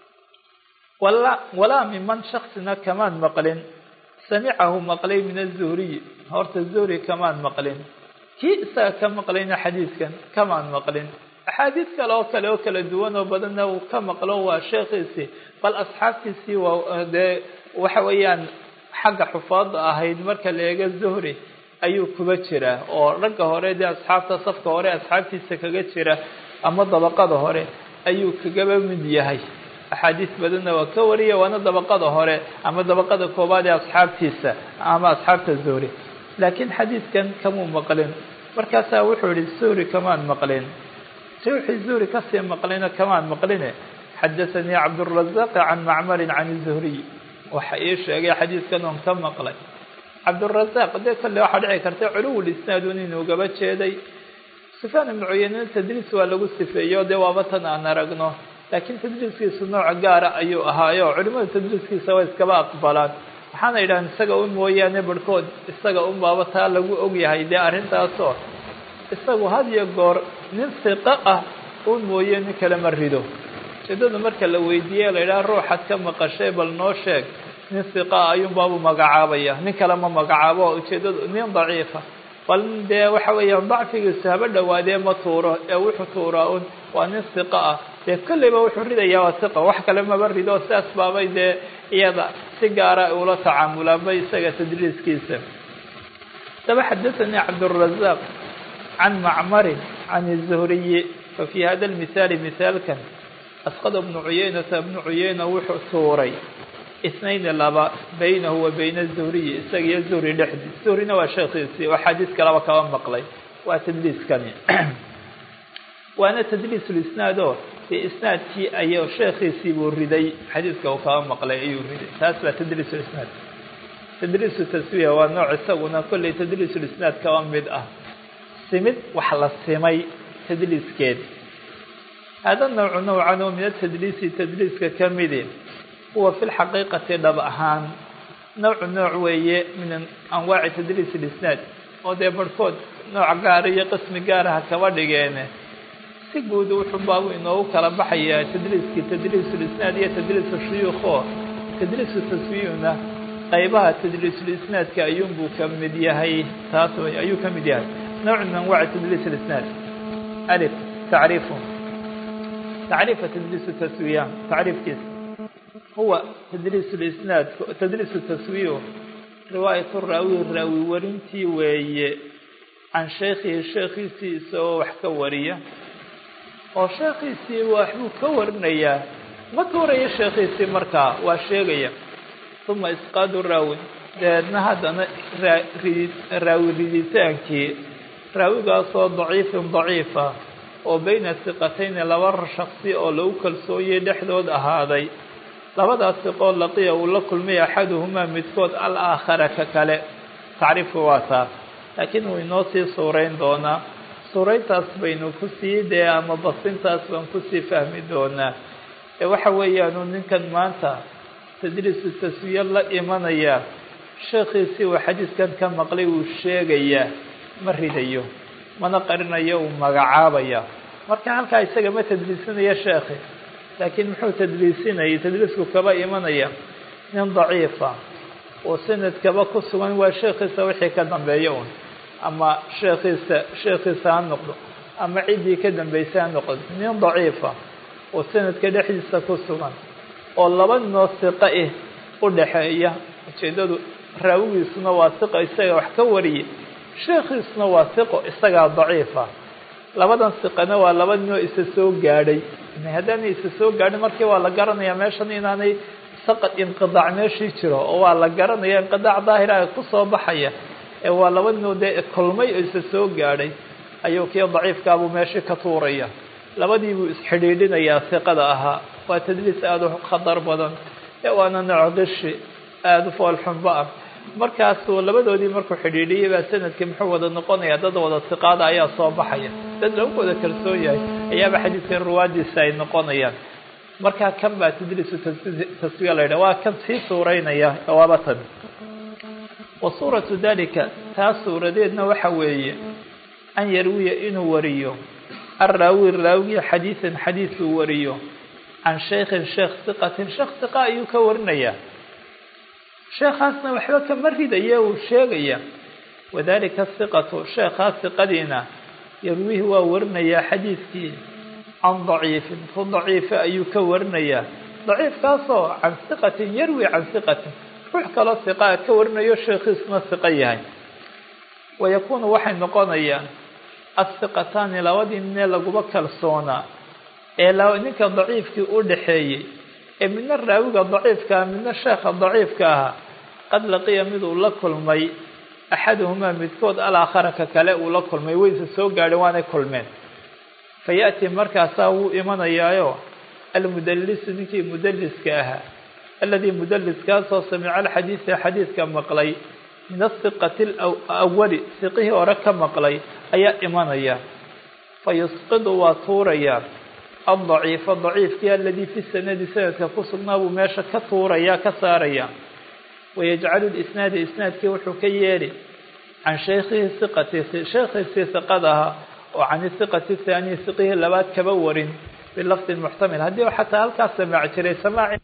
walaa miman shaksina kamaan maqlin samicahu maqlay min azuhriyi horta zuhri kamaan maqlin kii isaga ka maqlayna xadiidkan kamaan maqlin axaadiid kale oo kale oo kala duwan oo badanna uu ka maqlo waa sheekhiisii bal asxaabtiisii waa dee waxa weeyaan xagga xufaadda ahayd marka la eego zuhri ayuu kuba jiraa oo ragga hore dee asxaabta safka hore asxaabtiisa kaga jira ama dabaqada hore ayuu kagaba mid yahay axaadiis badanna waa ka wariya waana dabaqada hore ama dabaqada koobaad ee asxaabtiisa ama asxaabta zuhri laakiin xadiidkan kamuu maqlin markaasaa wuxuu yihi zuhri kamaan maqlin ruuxii zuhri kasii maqlayna kamaan maqline xadathanii cabdurazaaq can macmarin can zuhriy waxa ii sheegay xadiidkan oon ka maqlay cabdurazaaq dee kolle waxaa dhici karta culuwul isnaadun inuu gaba jeeday Sufyaan ibn Uyayna tadliis waa lagu sifeeyo dee waaba tan aan aragno laakiin tadliiskiisu nooc gaar ah ayuu ahaayo culimada tadliiskiisa waa iskaba aqbalaan waxaana yidhahdeen isaga un mooyaane barhkood isaga un baaba taa lagu ogyahay dee arrintaasoo isagu had iyo goor nin siqa ah un mooye nin kale ma rido ujeedada marka la weydiiye la yidhaha ruuxaad ka maqashay bal noo sheeg nin siqa ah ayuun baabu magacaabaya nin kale ma magacaabo ujeedadu nin daciifa bal dee waxa weeyaan dacfigiisa haba dhowaadee ma tuuro ee wuxuu tuuraa un waa nin siqa ah dee kolleyba wuxuu ridayaa waa siqa wax kale maba rido sidaas baabay dee iyada si gaara ula tacaamulaanba isaga tadliiskiisa daba xadathanii cabdالرaزاq can macmarin can الzuhriyi fafi hada اlmithaali mithaalkan asqad bnu cuyaynata bnu cuyayna wuxuu tuuray اثنين laba baynahu wa bayna الzuhriyi isaga iyo zuhri dhexdii zuhrina waa sheekhiisii oo xadiis kalaba kaba maqlay waa tadliiskani waana tadliis ulisnaad oo dee isnaadkii ayuu sheekhiisii buu riday xadiiska uu kaba maqlay ayuu riday taas baa tadliis ulisnaad tadliisu taswiya waa nooc isaguna kolley tadliis ulisnaad kaba mid ah simid wax la simay tadliiskeed hada nawcu nawcan oo min atadliisi tadliiska ka midi huwa fi lxaqiiqati dhab ahaan nawcu nooc weeye min anwaaci tadliis ulisnaad oo dee barhkood nooc gaara iyo qismi gaaraha kaba dhigeene si guud wuxuu baabu inoogu kala baxayaa tadliiskii tadliis ulisnaad iyo tadliis shuyuukh oo tadliisu taswiyuna qaybaha tadliis ulisnaadka ayuunbuu ka mid yahay taas way ayuu ka mid yahay nawc min anwaaci tadliis ulisnaad alif tacriifu tacriifa tadliisu taswiya tacriifkiisa huwa tadliis ulisnaad tadliisu taswiyu riwaayat raawi raawi warintii weeye can sheekhihi sheekhiisii isagoo wax ka wariya oo sheekhiisii waxbuu ka warinayaa ma tuurayo sheekhiisii markaa waa sheegaya uma isqaadu raawi dabeedna haddana raawi riditaankii raawigaasoo daciifin daciifa oo bayna siqatayni laba shaksi oo lagu kalsoonyay dhexdood ahaaday labadaas siqoo laqiya uu la kulmay axaduhumaa midkood alaakhara ka kale tacriifku waa taa laakiin wuu inoo sii suurayn doonaa suurayntaas baynu ku sii dee ama basintaas baan kusii fahmi doonaa ee waxa weeyaanu ninkan maanta tadliisu taswiya la imanaya sheekhiisii uu xadiiskan ka maqlay uu sheegayaa ma ridayo mana qarinayo uu magacaabaya marka halkaa isaga ma tadliisinaya sheekhi laakiin muxuu tadliisinayay tadliisku kaba imanaya nin daciifa oo sanadkaba ku sugan waa sheekhiisa wixii ka dambeeya un ama sheekhiisa sheekhiisa ha noqdo ama ciddii ka dambaysa ha noqdo nin daciifa oo sanadka dhexdiisa ku sugan oo laba noo siqa ah u dhaxeeya ujeedadu raawigiisuna waa siqa isaga wax ka wariyay sheekhiisuna waa siqo isagaa daciifa labadan siqana waa laba noo isa soo gaadhay haddaanay isa soo gaadhin markii waa la garanayaa meeshan inaanay saqad inqidaac meeshii jiro oo waa la garanaya inqidaac daahira ku soo baxaya ee waa laba noo dee kulmay oo isa soo gaadhay ayuu kii daciifkaabuu meeshii ka tuuraya labadii buu isxidhiidhinayaa siqada ahaa waa tadliis aada u khatar badan ee waana nooc qishi aada u foolxunba ah markaasuu labadoodii markuu xidhiidhiyay baa sanadkii muxuu wada noqonayaa dad wada siqaada ayaa soo baxaya dad lagu wada kalsoon yahay ayaaba xadiidkan ruwaadiisa ay noqonayaan markaa kan baa tadliisu taswiya la yidhaha waa kan sii suuraynaya waaba tan wa suuratu dalika taa suuradeedna waxa weeye an yarwiya inuu wariyo arraawi raawiya xadiidan xadiis uu wariyo can shaykhin sheekh siqatin sheekh siqa ayuu ka warinayaa sheekhaasna waxba kama ridaya uu sheegaya wadalika siqatu sheekhaas siqadiina yarwihi waa warinayaa xadiidkii can daciifin ku daciifa ayuu ka warinayaa daciifkaasoo can siqatin yarwi can siqatin ruux kaloo siqaa ka warinayo sheekhiisna siqa yahay wayakuunu waxay noqonayaan asiqataani labadii ninee laguba kalsoonaa ee ninka daciifkii u dhaxeeyey ee midna raawiga daciifka ah midna sheekha daciifka ahaa qad laqiya mid uu la kulmay axaduhumaa midkood alaakhara ka kale uu la kulmay wayse soo gaadheen waanay kulmeen fayaأti markaasaa wuu imanayaayo almudalisu ninkii mudaliska ahaa aladii mudaliskaasoo samica alxadiida xadiidka maqlay min asiqati alawali siqihii hore ka maqlay ayaa imanaya fayusqidu waa tuurayaa addaciifa daciifkii aladii fi sanadi sanadka ku sugnaa buu meesha ka tuurayaa ka saarayaa wayajcalu lisnaada isnaadkii wuxuu ka yeeli can shaykhihi hiqati shaykhiisii hiqadaha oo can hiqati thaani hiqihii labaad kaba warin bilafdin muxtamil haddii xataa halkaas samaac jiray samaaci